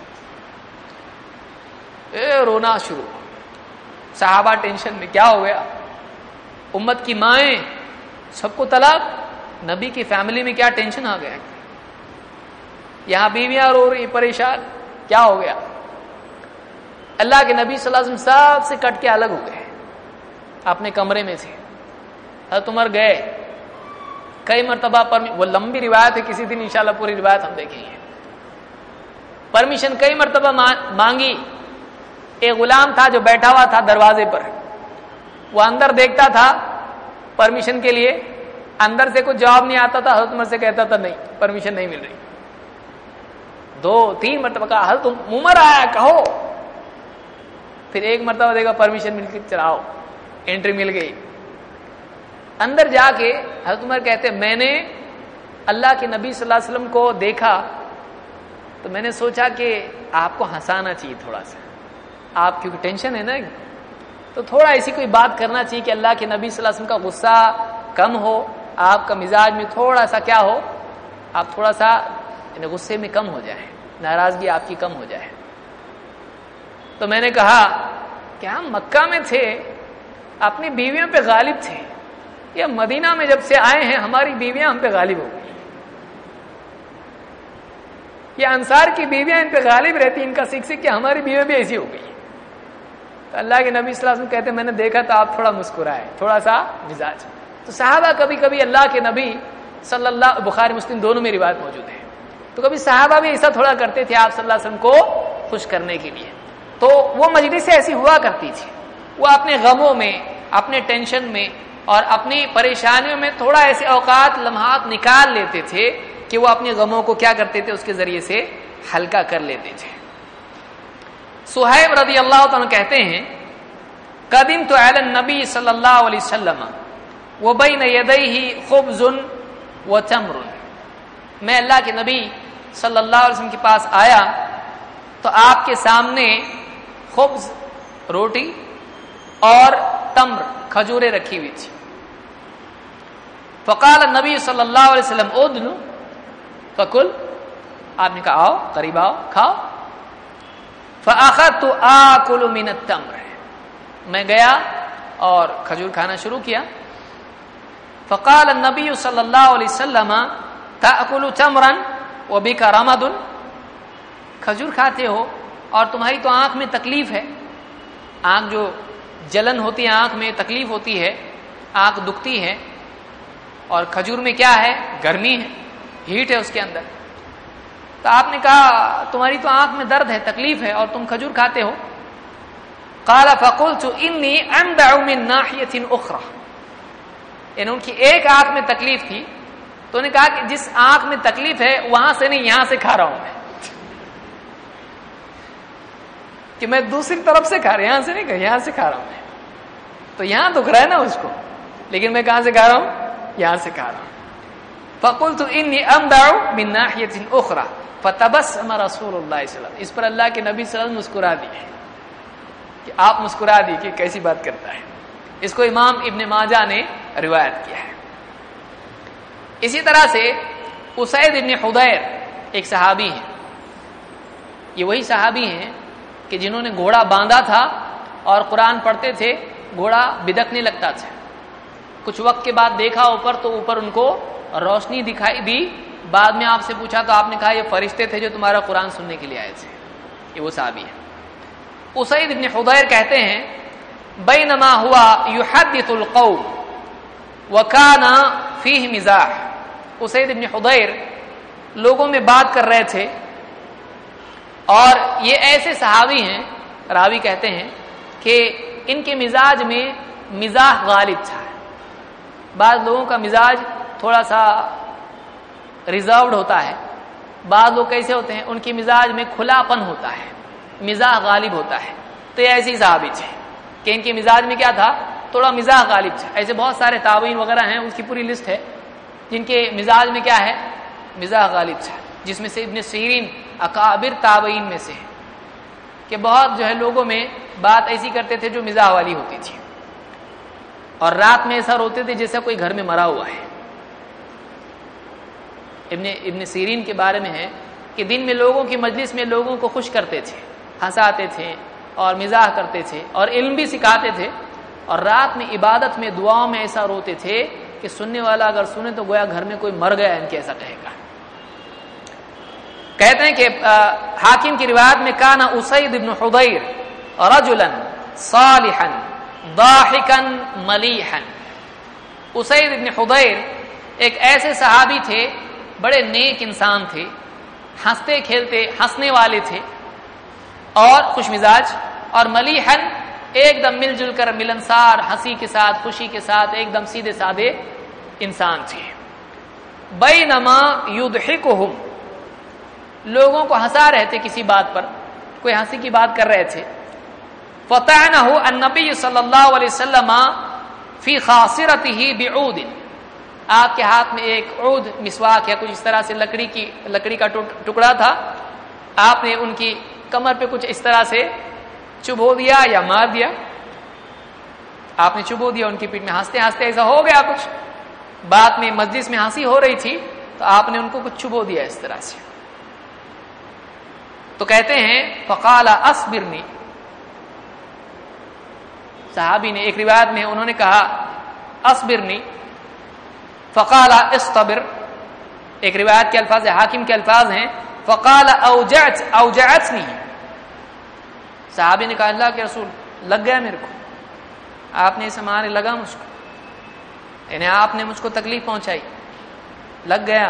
اے رونا شروع، صحابہ ٹینشن میں، کیا ہو گیا؟ امت کی مائیں سب کو طلاق، نبی کی فیملی میں کیا ٹینشن آ گیا؟ یہاں بیویاں رو رہی پریشان، کیا ہو گیا؟ اللہ کے نبی صلی اللہ علیہ وسلم سب سے کٹ کے الگ ہو گئے، اپنے کمرے میں تھے۔ حضرت عمر گئے، کئی مرتبہ پر وہ لمبی روایت ہے، کسی دن انشاءاللہ پوری روایت ہم دیکھیں گے۔ پرمیشن کئی مرتبہ مانگی، ایک غلام تھا جو بیٹھا ہوا تھا دروازے پر، وہ اندر دیکھتا تھا پرمیشن کے لیے، اندر سے کچھ جواب نہیں آتا تھا، حضرت عمر سے کہتا تھا نہیں پرمیشن نہیں مل رہی۔ دو تین مرتبہ کہا حضرت عمر آیا کہو، پھر ایک مرتبہ دیکھا پرمیشن مل کے چلاؤ، انٹری مل گئی۔ اندر جا کے حضرت عمر کہتے میں نے اللہ کے نبی صلی اللہ علیہ وسلم کو دیکھا تو میں نے سوچا کہ آپ کو ہنسانا چاہیے تھوڑا سا، آپ کیونکہ ٹینشن ہے نا، تو تھوڑا ایسی کوئی بات کرنا چاہیے کہ اللہ کے نبی صلی اللہ علیہ وسلم کا غصہ کم ہو، آپ کا مزاج میں تھوڑا سا کیا ہو، آپ تھوڑا سا غصے میں کم ہو جائے، ناراضگی آپ کی کم ہو جائے۔ تو میں نے کہا کہ ہم مکہ میں تھے، اپنی بیویوں پہ غالب تھے، یہ مدینہ میں جب سے آئے ہیں ہماری بیویاں ہم پہ غالب ہو گئی، یہ انصار کی بیویاں ان پہ غالب رہتی، ان کا سیکھ سیکھ کے ہماری بیویاں بھی ایسی ہو گئی۔ تو اللہ کے نبی صلی اللہ علیہ وسلم کہتے ہیں میں نے دیکھا تو آپ تھوڑا مسکرائے، تھوڑا سا مزاج۔ تو صحابہ کبھی کبھی اللہ کے نبی صلی اللہ، بخاری مسلم دونوں میں روایت موجود ہے، تو کبھی صحابہ بھی ایسا تھوڑا کرتے تھے آپ صلی اللہ علیہ وسلم کو خوش کرنے کے لیے۔ تو وہ مجلس ایسی ہوا کرتی تھی، وہ اپنے غموں میں، اپنے ٹینشن میں اور اپنی پریشانیوں میں تھوڑا ایسے اوقات لمحات نکال لیتے تھے کہ وہ اپنے غموں کو کیا کرتے تھے، اس کے ذریعے سے ہلکا کر لیتے تھے۔ صہیب رضی اللہ عنہ کہتے ہیں قدمت علی النبی صلی اللہ علیہ وسلم وبین یدیہ خبز وتمر، میں اللہ کے نبی صلی اللہ علیہ وسلم کے پاس آیا تو آپ کے سامنے خبز روٹی اور تمر کھجوریں رکھی ہوئی تھی۔ فقال النبی صلی اللہ علیہ وسلم ادن فکل، آپ نے کہا آؤ قریب آؤ کھاؤ۔ فاخذت آکل من التمر، میں گیا اور کھجور کھانا شروع کیا۔ فقال النبی صلی اللہ علیہ وسلم تأکل تمرا وبک رمد، کھجور کھاتے ہو اور تمہاری تو آنکھ میں تکلیف ہے، آنکھ جو جلن ہوتی ہے، آنکھ میں تکلیف ہوتی ہے، آنکھ دکھتی ہے، اور کھجور میں کیا ہے، گرمی ہے، ہیٹ ہے اس کے اندر۔ تو آپ نے کہا تمہاری تو آنکھ میں درد ہے، تکلیف ہے، اور تم کھجور کھاتے ہو۔ قال فقلت انی امدع من ناحیۃ اخرى، یعنی ان کی ایک آنکھ میں تکلیف تھی تو انہوں نے کہا کہ جس آنکھ میں تکلیف ہے وہاں سے نہیں، یہاں سے کھا رہا ہوں میں، کہ میں دوسری طرف سے کھا رہا ہوں، یہاں سے نہیں کھا، یہاں سے کھا رہا ہوں میں، تو یہاں دکھ رہا ہے نا اس کو، لیکن میں کہاں سے کھا رہا ہوں، یہاں سے کھا رہا ہوں۔ فقلت انی امدع من ناحیۃ اخرى فتبسم رسول اللہ صلی اللہ علیہ وسلم، اس پر اللہ کے نبی صلی اللہ علیہ وسلم مسکرا دیے، کہ آپ مسکرا دی کہ کیسی بات کرتا ہے۔ اس کو امام ابن ماجہ نے روایت کیا ہے۔ اسی طرح سے اسید ابن حضیر ایک صحابی ہیں، یہ وہی صحابی ہیں کہ جنہوں نے گھوڑا باندھا تھا اور قرآن پڑھتے تھے، گھوڑا بدکنے لگتا تھا، کچھ وقت کے بعد دیکھا اوپر تو اوپر ان کو روشنی دکھائی دی، بعد میں آپ سے پوچھا تو آپ نے کہا یہ فرشتے تھے جو تمہارا قرآن سننے کے لیے آئے تھے. یہ وہ صحابی ہے. اسید بن حضیر کہتے ہیں بینما ہوا یحدث القوم وکان فیہ مزاح. اسید بن حضیر لوگوں میں بات کر رہے تھے اور یہ ایسے صحابی ہیں، راوی کہتے ہیں کہ ان کے مزاج میں مزاح غالب تھا. بعض لوگوں کا مزاج تھوڑا سا ریزروڈ ہوتا ہے، بعض لوگ کیسے ہوتے ہیں ان کی مزاج میں کھلا پن ہوتا ہے، مزاح غالب ہوتا ہے. تو یہ ایسی صحابی تھے کہ ان کے مزاج میں کیا تھا، تھوڑا مزاح غالب تھا. ایسے بہت سارے تابعین وغیرہ ہیں، اس کی پوری لسٹ ہے جن کے مزاج میں کیا ہے، مزاح غالب تھا، جس میں سے ابن سیرین اکابر تابعین میں سے کہ بہت جو ہے لوگوں میں بات ایسی کرتے تھے جو مزاح والی ہوتی تھی، اور رات میں ایسا روتے تھے جیسا کوئی گھر میں مرا ہوا ہے. ابن ابن سیرین کے بارے میں ہے کہ دن میں لوگوں کی مجلس میں لوگوں کو خوش کرتے تھے، ہنساتے تھے اور مزاح کرتے تھے اور علم بھی سکھاتے تھے، اور رات میں عبادت میں دعاؤں میں ایسا روتے تھے کہ سننے والا اگر سنے تو گویا گھر میں کوئی مر گیا ان کے ایسا کہے گا. کہتے ہیں کہ حاکم کی روایت میں کانا اسید بن حضیر رجلا صالحا ضاحکا ملیحا. اسید بن حضیر ایک ایسے صحابی تھے، بڑے نیک انسان تھے، ہنستے کھیلتے ہنسنے والے تھے اور خوش مزاج، اور ملیحن ایک دم مل جل کر ملنسار، ہنسی کے ساتھ خوشی کے ساتھ ایک دم سیدھے سادے انسان تھے. بینما یضحکہم، لوگوں کو ہنسا رہے تھے کسی بات پر، کوئی ہنسی کی بات کر رہے تھے. فطعنہ النبی صلی اللہ علیہ وسلم فی خاصرتہ بعود، آپ کے ہاتھ میں ایک عود مسواک یا کچھ اس طرح سے لکڑی کی لکڑی کا ٹکڑا تھا، آپ نے ان کی کمر پہ کچھ اس طرح سے چبھو دیا یا مار دیا. آپ نے چبھو دیا ان کی پیٹھ میں، ہنستے ہنستے ایسا ہو گیا کچھ، بعد میں مجلس میں ہنسی ہو رہی تھی تو آپ نے ان کو کچھ چبھو دیا اس طرح سے. تو کہتے ہیں فقال اصبرنی، صحابی نے ایک روایت میں انہوں نے کہا اصبرنی، فقال استبر، ایک روایت کے الفاظ ہے، حاکم کے الفاظ ہیں فقال اوجعت اوجعتنی، صحابی نے کہا اللہ کے رسول لگ گیا میرے کو، آپ نے اسے مارے لگا مجھ کو، یعنی آپ نے مجھ کو تکلیف پہنچائی، لگ گیا.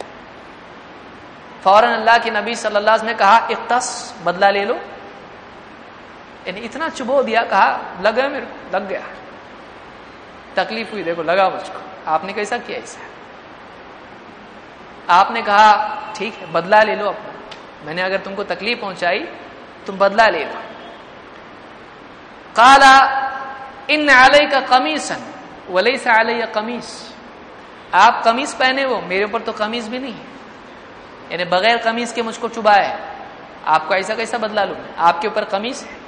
فوراً اللہ کے نبی صلی اللہ علیہ وسلم نے کہا اقتص، بدلہ لے لو، یعنی اتنا چبو دیا، کہا لگ گیا میرے کو، لگ گیا، تکلیف ہوئی، دیکھو لگا مجھ کو. آپ نے کیسا کیا ایسا؟ آپ نے کہا ٹھیک ہے بدلہ لے لو اپنا، میں نے اگر تم کو تکلیف پہنچائی تم بدلہ لے لو. قال ان علیک قمیصا ولیس علی قمیص، آپ قمیص پہنے ہو، میرے اوپر تو قمیص بھی نہیں ہے، یعنی بغیر قمیص کے مجھ کو چبایا ہے، آپ کو ایسا کیسا بدلہ لوں میں، آپ کے اوپر قمیص ہے.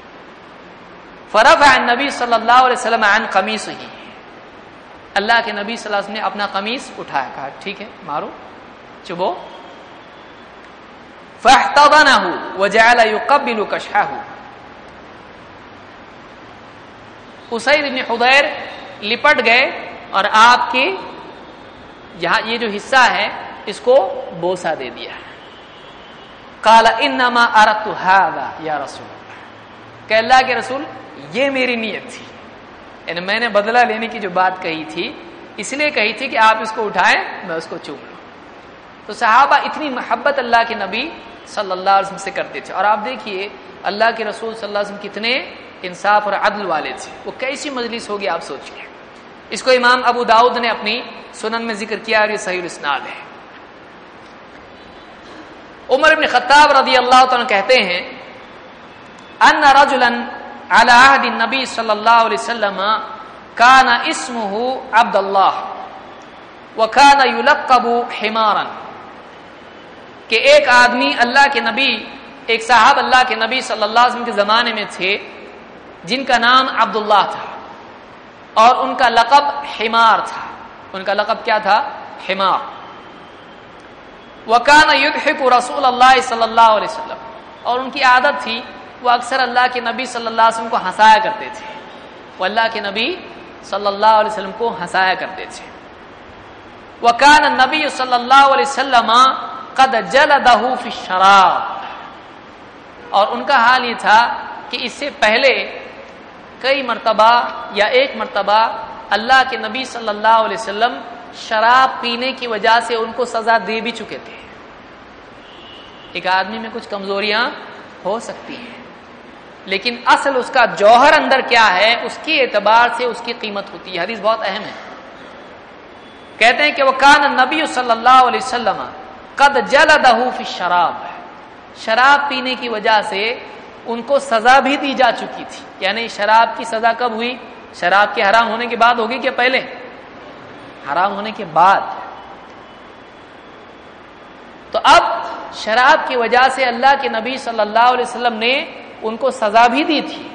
فرفع النبی صلی اللہ علیہ وسلم عن قمیصہ، اللہ کے نبی صلی اللہ علیہ وسلم نے اپنا قمیص اٹھایا، کہا ٹھیک ہے مارو چبو. فاحتضنہ وجعل يقبل کشحہ، اسید بن حضیر لپٹ گئے اور آپ کے یہاں یہ جو حصہ ہے اس کو بوسہ دے دیا. قال انما اردت هذا یا رسول اللہ، کہ اللہ کے رسول یہ میری نیت تھی، یعنی میں نے بدلہ لینے کی جو بات کہی تھی اس لیے کہی تھی کہ آپ اس کو اٹھائیں میں اس کو چوم لوں. تو صحابہ اتنی محبت اللہ کے نبی صلی اللہ علیہ وسلم سے کرتے تھے، اور آپ دیکھیے اللہ کے رسول صلی اللہ علیہ وسلم کتنے انصاف اور عدل والے تھے، وہ کیسی مجلس ہوگی آپ سوچیے. اس کو امام ابو داؤد نے اپنی سنن میں ذکر کیا اور یہ صحیح الاسناد ہے. عمر بن خطاب رضی اللہ تعالیٰ کہتے ہیں ان رجلا على عهد النبی صلی اللہ علیہ وسلم كان اسمه عبد اللہ وكان يلقب حمارا، کہ ایک آدمی اللہ کے نبی، ایک صاحب اللہ کے نبی صلی اللہ علیہ وسلم کے زمانے میں تھے جن کا نام عبداللہ تھا اور ان کا لقب حمار تھا. ان کا لقب کیا تھا؟ حمار. وَكَانَ يُضْحِكُ رسول اللہ صلی اللہ علیہ وسلم، اور ان کی عادت تھی وہ اکثر اللہ کے نبی صلی اللہ علیہ وسلم کو ہنسایا کرتے تھے، وہ اللہ کے نبی صلی اللہ علیہ وسلم کو ہنسایا کرتے تھے۔ وَكَانَ النَّبِيُّ صلی اللہ علیہ وسلم قَدْ جَلَدَهُ فِي الشَّرَابِ، اور ان کا حال یہ تھا کہ اس سے پہلے کئی مرتبہ یا ایک مرتبہ اللہ کے نبی صلی اللہ علیہ وسلم شراب پینے کی وجہ سے ان کو سزا دے بھی چکے تھے۔ ایک آدمی میں کچھ کمزوریاں ہو سکتی ہیں، لیکن اصل اس کا جوہر اندر کیا ہے اس کے اعتبار سے اس کی قیمت ہوتی ہے۔ حدیث بہت اہم ہے۔ کہتے ہیں کہ وہ کان نبی صلی اللہ علیہ وسلم قد جلدہ فی الشراب، شراب پینے کی وجہ سے ان کو سزا بھی دی جا چکی تھی۔ یعنی شراب کی سزا کب ہوئی؟ شراب کے حرام ہونے کے بعد ہوگی کہ پہلے؟ حرام ہونے کے بعد۔ تو اب شراب کی وجہ سے اللہ کے نبی صلی اللہ علیہ وسلم نے ان کو سزا بھی دی تھی۔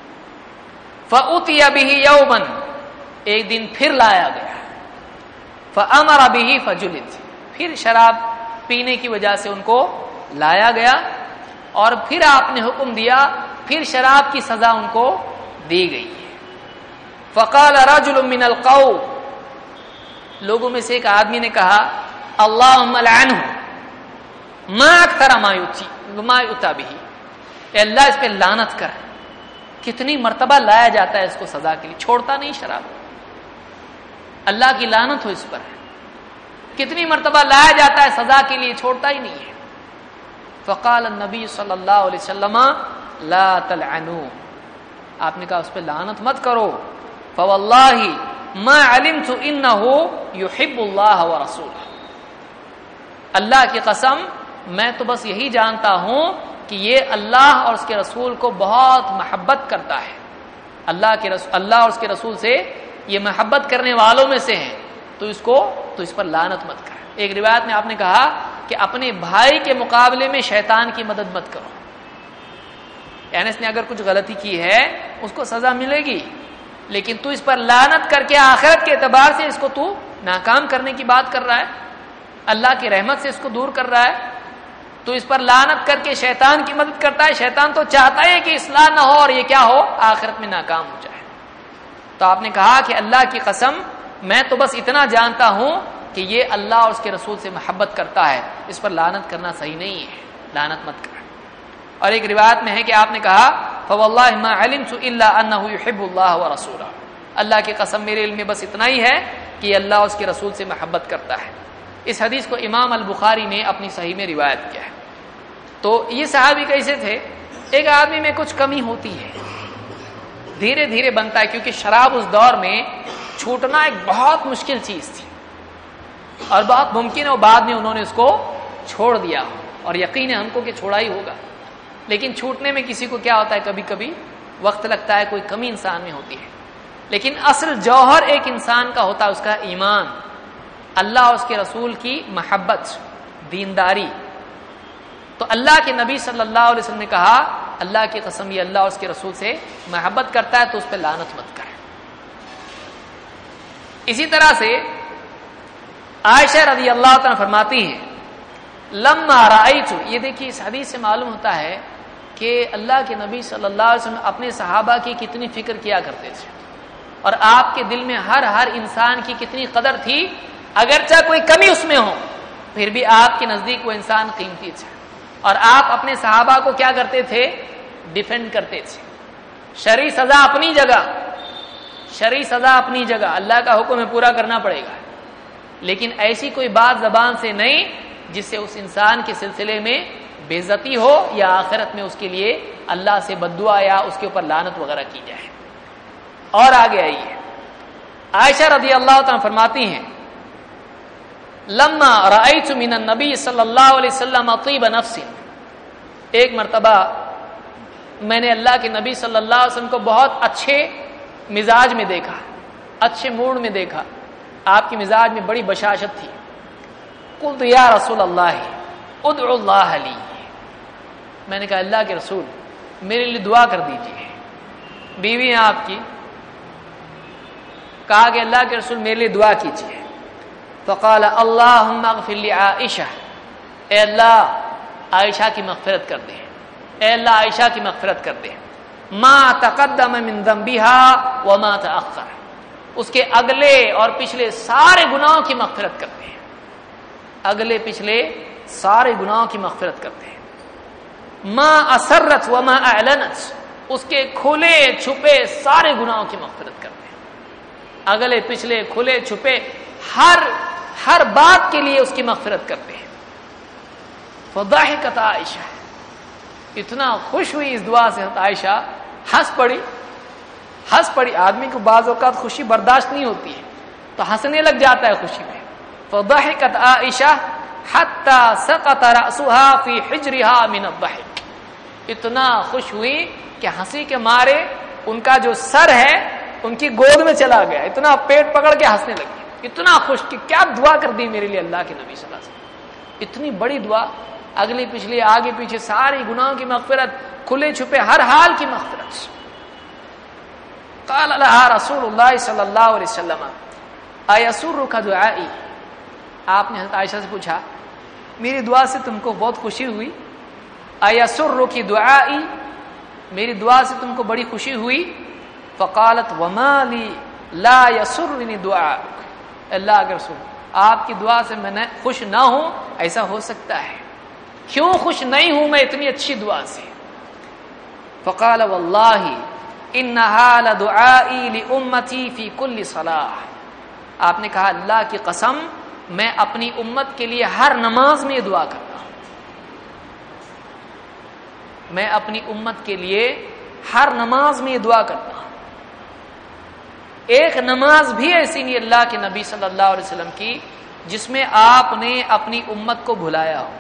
فَأُتِيَ بِهِ يَوْمًا، ایک دن پھر لایا گیا، فَأَمَرَ بِهِ فَجُلِدَ، پھر شراب پینے کی وجہ سے ان کو لایا گیا اور پھر آپ نے حکم دیا، پھر شراب کی سزا ان کو دی گئی ہے۔ فَقَالَ رَجُلٌ مِّنَ الْقَوْمِ، لوگوں میں سے ایک آدمی نے کہا اللہم لعنہ ما اکثر ما یؤتی ما یؤتی بہ، اے اللہ اس پہ لعنت کر، کتنی مرتبہ لایا جاتا ہے اس کو سزا کے لیے، چھوڑتا نہیں شراب، اللہ کی لعنت ہو اس پر، کتنی مرتبہ لایا جاتا ہے سزا کے لیے، چھوڑتا ہی نہیں ہے۔ فقال النبی صلی اللہ علیہ وسلم لا تلعنوا، آپ نے کہا اس پہ لعنت مت کرو، فواللہ ما علمت انه يحب الله ورسوله، اللہ کی قسم میں تو بس یہی جانتا ہوں کہ یہ اللہ اور اس کے رسول کو بہت محبت کرتا ہے، اللہ کے رسول اللہ اور اس کے رسول سے یہ محبت کرنے والوں میں سے ہیں، تو اس کو تو اس پر لعنت مت کر۔ ایک روایت میں آپ نے کہا کہ اپنے بھائی کے مقابلے میں شیطان کی مدد مت کرو، یعنی اس نے اگر کچھ غلطی کی ہے اس کو سزا ملے گی، لیکن تو اس پر لعنت کر کے آخرت کے اعتبار سے اس کو تو ناکام کرنے کی بات کر رہا ہے، اللہ کی رحمت سے اس کو دور کر رہا ہے، تو اس پر لعنت کر کے شیطان کی مدد کرتا ہے۔ شیطان تو چاہتا ہے کہ اصلاح نہ ہو اور یہ کیا ہو، آخرت میں ناکام ہو جائے۔ تو آپ نے کہا کہ اللہ کی قسم میں تو بس اتنا جانتا ہوں کہ یہ اللہ اور اس کے رسول سے محبت کرتا ہے، اس پر لعنت کرنا صحیح نہیں ہے، لعنت مت کر۔ اور ایک روایت میں ہے کہ آپ نے کہا فواللہ ما علمت الا انه يحب الله ورسوله، اللہ کی قسم میرے علم میں بس اتنا ہی ہے کہ اللہ اور اس کے رسول سے محبت کرتا ہے۔ اس حدیث کو امام البخاری نے اپنی صحیح میں روایت کیا ہے۔ تو یہ صحابی کیسے تھے؟ ایک آدمی میں کچھ کمی ہوتی ہے، دھیرے دھیرے بنتا ہے، کیونکہ شراب اس دور میں چھوٹنا ایک بہت مشکل چیز تھی اور بہت ممکن ہے وہ بعد میں انہوں نے اس کو چھوڑ دیا، اور یقین ہے ہم کو کہ چھوڑا ہی ہوگا، لیکن چھوٹنے میں کسی کو کیا ہوتا ہے، کبھی کبھی وقت لگتا ہے، کوئی کمی انسان میں ہوتی ہے، لیکن اصل جوہر ایک انسان کا ہوتا ہے اس کا ایمان، اللہ اور اس کے رسول کی محبت، دینداری۔ تو اللہ کے نبی صلی اللہ علیہ وسلم نے کہا اللہ کی قسم یہ اللہ اور اس کے رسول سے محبت کرتا ہے تو اس پہ لعنت مت کر۔ اسی طرح سے عائشہ رضی اللہ تعالیٰ فرماتی ہیں لما رأیت، یہ دیکھیے اس حدیث سے معلوم ہوتا ہے کہ اللہ کے نبی صلی اللہ علیہ وسلم اپنے صحابہ کی کتنی فکر کیا کرتے تھے، اور آپ کے دل میں ہر ہر انسان کی کتنی قدر تھی، اگرچہ کوئی کمی اس میں ہو پھر بھی آپ کے نزدیک وہ انسان قیمتی تھا، اور آپ اپنے صحابہ کو کیا کرتے تھے، ڈیفینڈ کرتے تھے۔ شرعی سزا اپنی جگہ، شرعی سزا اپنی جگہ، اللہ کا حکم ہے پورا کرنا پڑے گا، لیکن ایسی کوئی بات زبان سے نہیں جس سے اس انسان کے سلسلے میں بے عزتی ہو یا آخرت میں اس کے لیے اللہ سے بد دعا یا اس کے اوپر لعنت وغیرہ کی جائے۔ اور آگے آئیے، عائشہ رضی اللہ تعالیٰ فرماتی ہیں لما رأیت من النبی صلی اللہ علیہ وسلم طیب نفس، ایک مرتبہ میں نے اللہ کے نبی صلی اللہ علیہ وسلم کو بہت اچھے مزاج میں دیکھا، اچھے موڈ میں دیکھا، آپ کی مزاج میں بڑی بشاشت تھی۔ قلت یا رسول اللہ ادعو اللہ لی، میں نے کہا اللہ کے رسول میرے لیے دعا کر دیجیے، بیوی ہیں آپ کی، کہا کہ اللہ کے رسول میرے لیے دعا کیجیے۔ فقال اللہم اغفر لی عائشہ، اے اللہ عائشہ کی مغفرت کر دے، اے اللہ عائشہ کی مغفرت کر دے، ما تقدم من ذنبها وما تأخر، اس کے اگلے اور پچھلے سارے گناہوں کی مغفرت کرتے ہیں، اگلے پچھلے سارے گناہوں کی مغفرت کرتے ہیں۔ ما اسرت وما اعلنت، اس کے کھلے چھپے سارے گناہوں کی مغفرت کرتے ہیں، اگلے پچھلے کھلے چھپے ہر ہر بات کے لیے اس کی مغفرت کرتے ہیں۔ فضحکت عائشہ، اتنا خوش ہوئی اس دعا سے عائشہ، ہنس پڑی ہنس پڑی آدمی کو بعض اوقات خوشی برداشت نہیں ہوتی ہے تو ہنسنے لگ جاتا ہے خوشی میں۔ فضحکت عائشہ حتی سقط رأسها فی حجرها من الضحک، اتنا خوش ہوئی کہ ہنسی کے مارے ان کا جو سر ہے ان کی گود میں چلا گیا، اتنا پیٹ پکڑ کے ہنسنے لگی، اتنا خوش کہ کیا دعا کر دی میرے لیے اللہ کے نبی صلی اللہ علیہ وسلم، اتنی بڑی دعا، اگلی پچھلی آگے پیچھے ساری گناہوں کی مغفرت، کھلے چھپے ہر حال کی مغفرت۔ قال لها رسول اللہ صلی اللہ علیہ وسلم ایسرک دعائی، آپ نے حضرت عائشہ سے پوچھا میری دعا سے تم کو بہت خوشی ہوئی؟ ایسرک دعائی، میری دعا سے تم کو بڑی خوشی ہوئی؟ فقالت وما لی لا یسرنی دعاک، اللہ کے رسول آپ کی دعا سے میں خوش نہ ہوں، ایسا ہو سکتا ہے؟ کیوں خوش نہیں ہوں میں اتنی اچھی دعا سے؟ فقال واللہ انہا لدعائی لامتی فی کل صلاح، آپ نے کہا اللہ کی قسم میں اپنی امت کے لیے ہر نماز میں دعا کرتا ہوں، میں اپنی امت کے لیے ہر نماز میں یہ دعا کرتا ہوں، ایک نماز بھی ایسی نہیں اللہ کے نبی صلی اللہ علیہ وسلم کی جس میں آپ نے اپنی امت کو بھلایا ہو،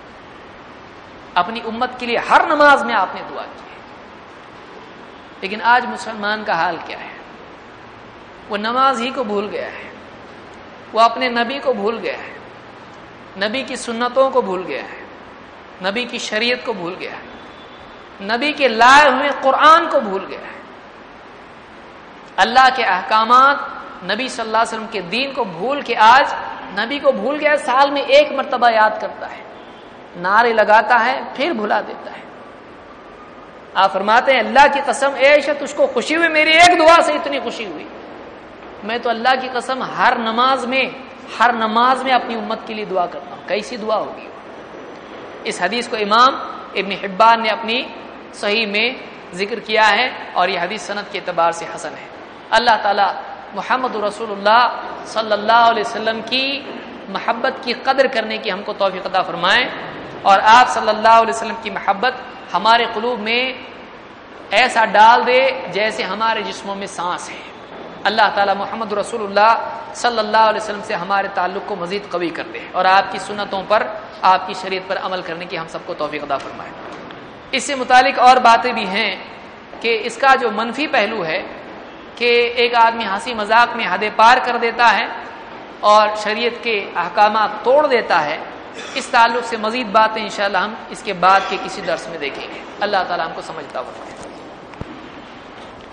اپنی امت کے لیے ہر نماز میں آپ نے دعا کی ہے۔ لیکن آج مسلمان کا حال کیا ہے؟ وہ نماز ہی کو بھول گیا ہے، وہ اپنے نبی کو بھول گیا ہے، نبی کی سنتوں کو بھول گیا ہے، نبی کی شریعت کو بھول گیا ہے، نبی کے لائے ہوئے قرآن کو بھول گیا ہے، اللہ کے احکامات نبی صلی اللہ علیہ وسلم کے دین کو بھول کے آج نبی کو بھول گیا، سال میں ایک مرتبہ یاد کرتا ہے، نعرے لگاتا ہے پھر بھلا دیتا ہے۔ آپ فرماتے ہیں اللہ کی قسم اے عائشہ تجھ کو خوشی ہوئی، میری ایک دعا سے اتنی خوشی ہوئی، میں تو اللہ کی قسم ہر نماز میں ہر نماز میں اپنی امت کے لیے دعا کرتا ہوں، کیسی دعا ہوگی؟ اس حدیث کو امام ابن حبان نے اپنی صحیح میں ذکر کیا ہے اور یہ حدیث سند کے اعتبار سے حسن ہے۔ اللہ تعالی محمد رسول اللہ صلی اللہ علیہ وسلم کی محبت کی قدر کرنے کی ہم کو توفیق عطا فرمائے، اور آپ صلی اللہ علیہ وسلم کی محبت ہمارے قلوب میں ایسا ڈال دے جیسے ہمارے جسموں میں سانس ہے۔ اللہ تعالی محمد رسول اللہ صلی اللہ علیہ وسلم سے ہمارے تعلق کو مزید قوی کر دے اور آپ کی سنتوں پر، آپ کی شریعت پر عمل کرنے کی ہم سب کو توفیق عطا فرمائے۔ اس سے متعلق اور باتیں بھی ہیں کہ اس کا جو منفی پہلو ہے کہ ایک آدمی ہنسی مذاق میں حد پار کر دیتا ہے اور شریعت کے احکامات توڑ دیتا ہے، اس تعلق سے مزید باتیں انشاءاللہ ہم اس کے بعد کے کسی درس میں دیکھیں گے۔ اللہ تعالیٰ ہم کو سمجھتا فرمائے۔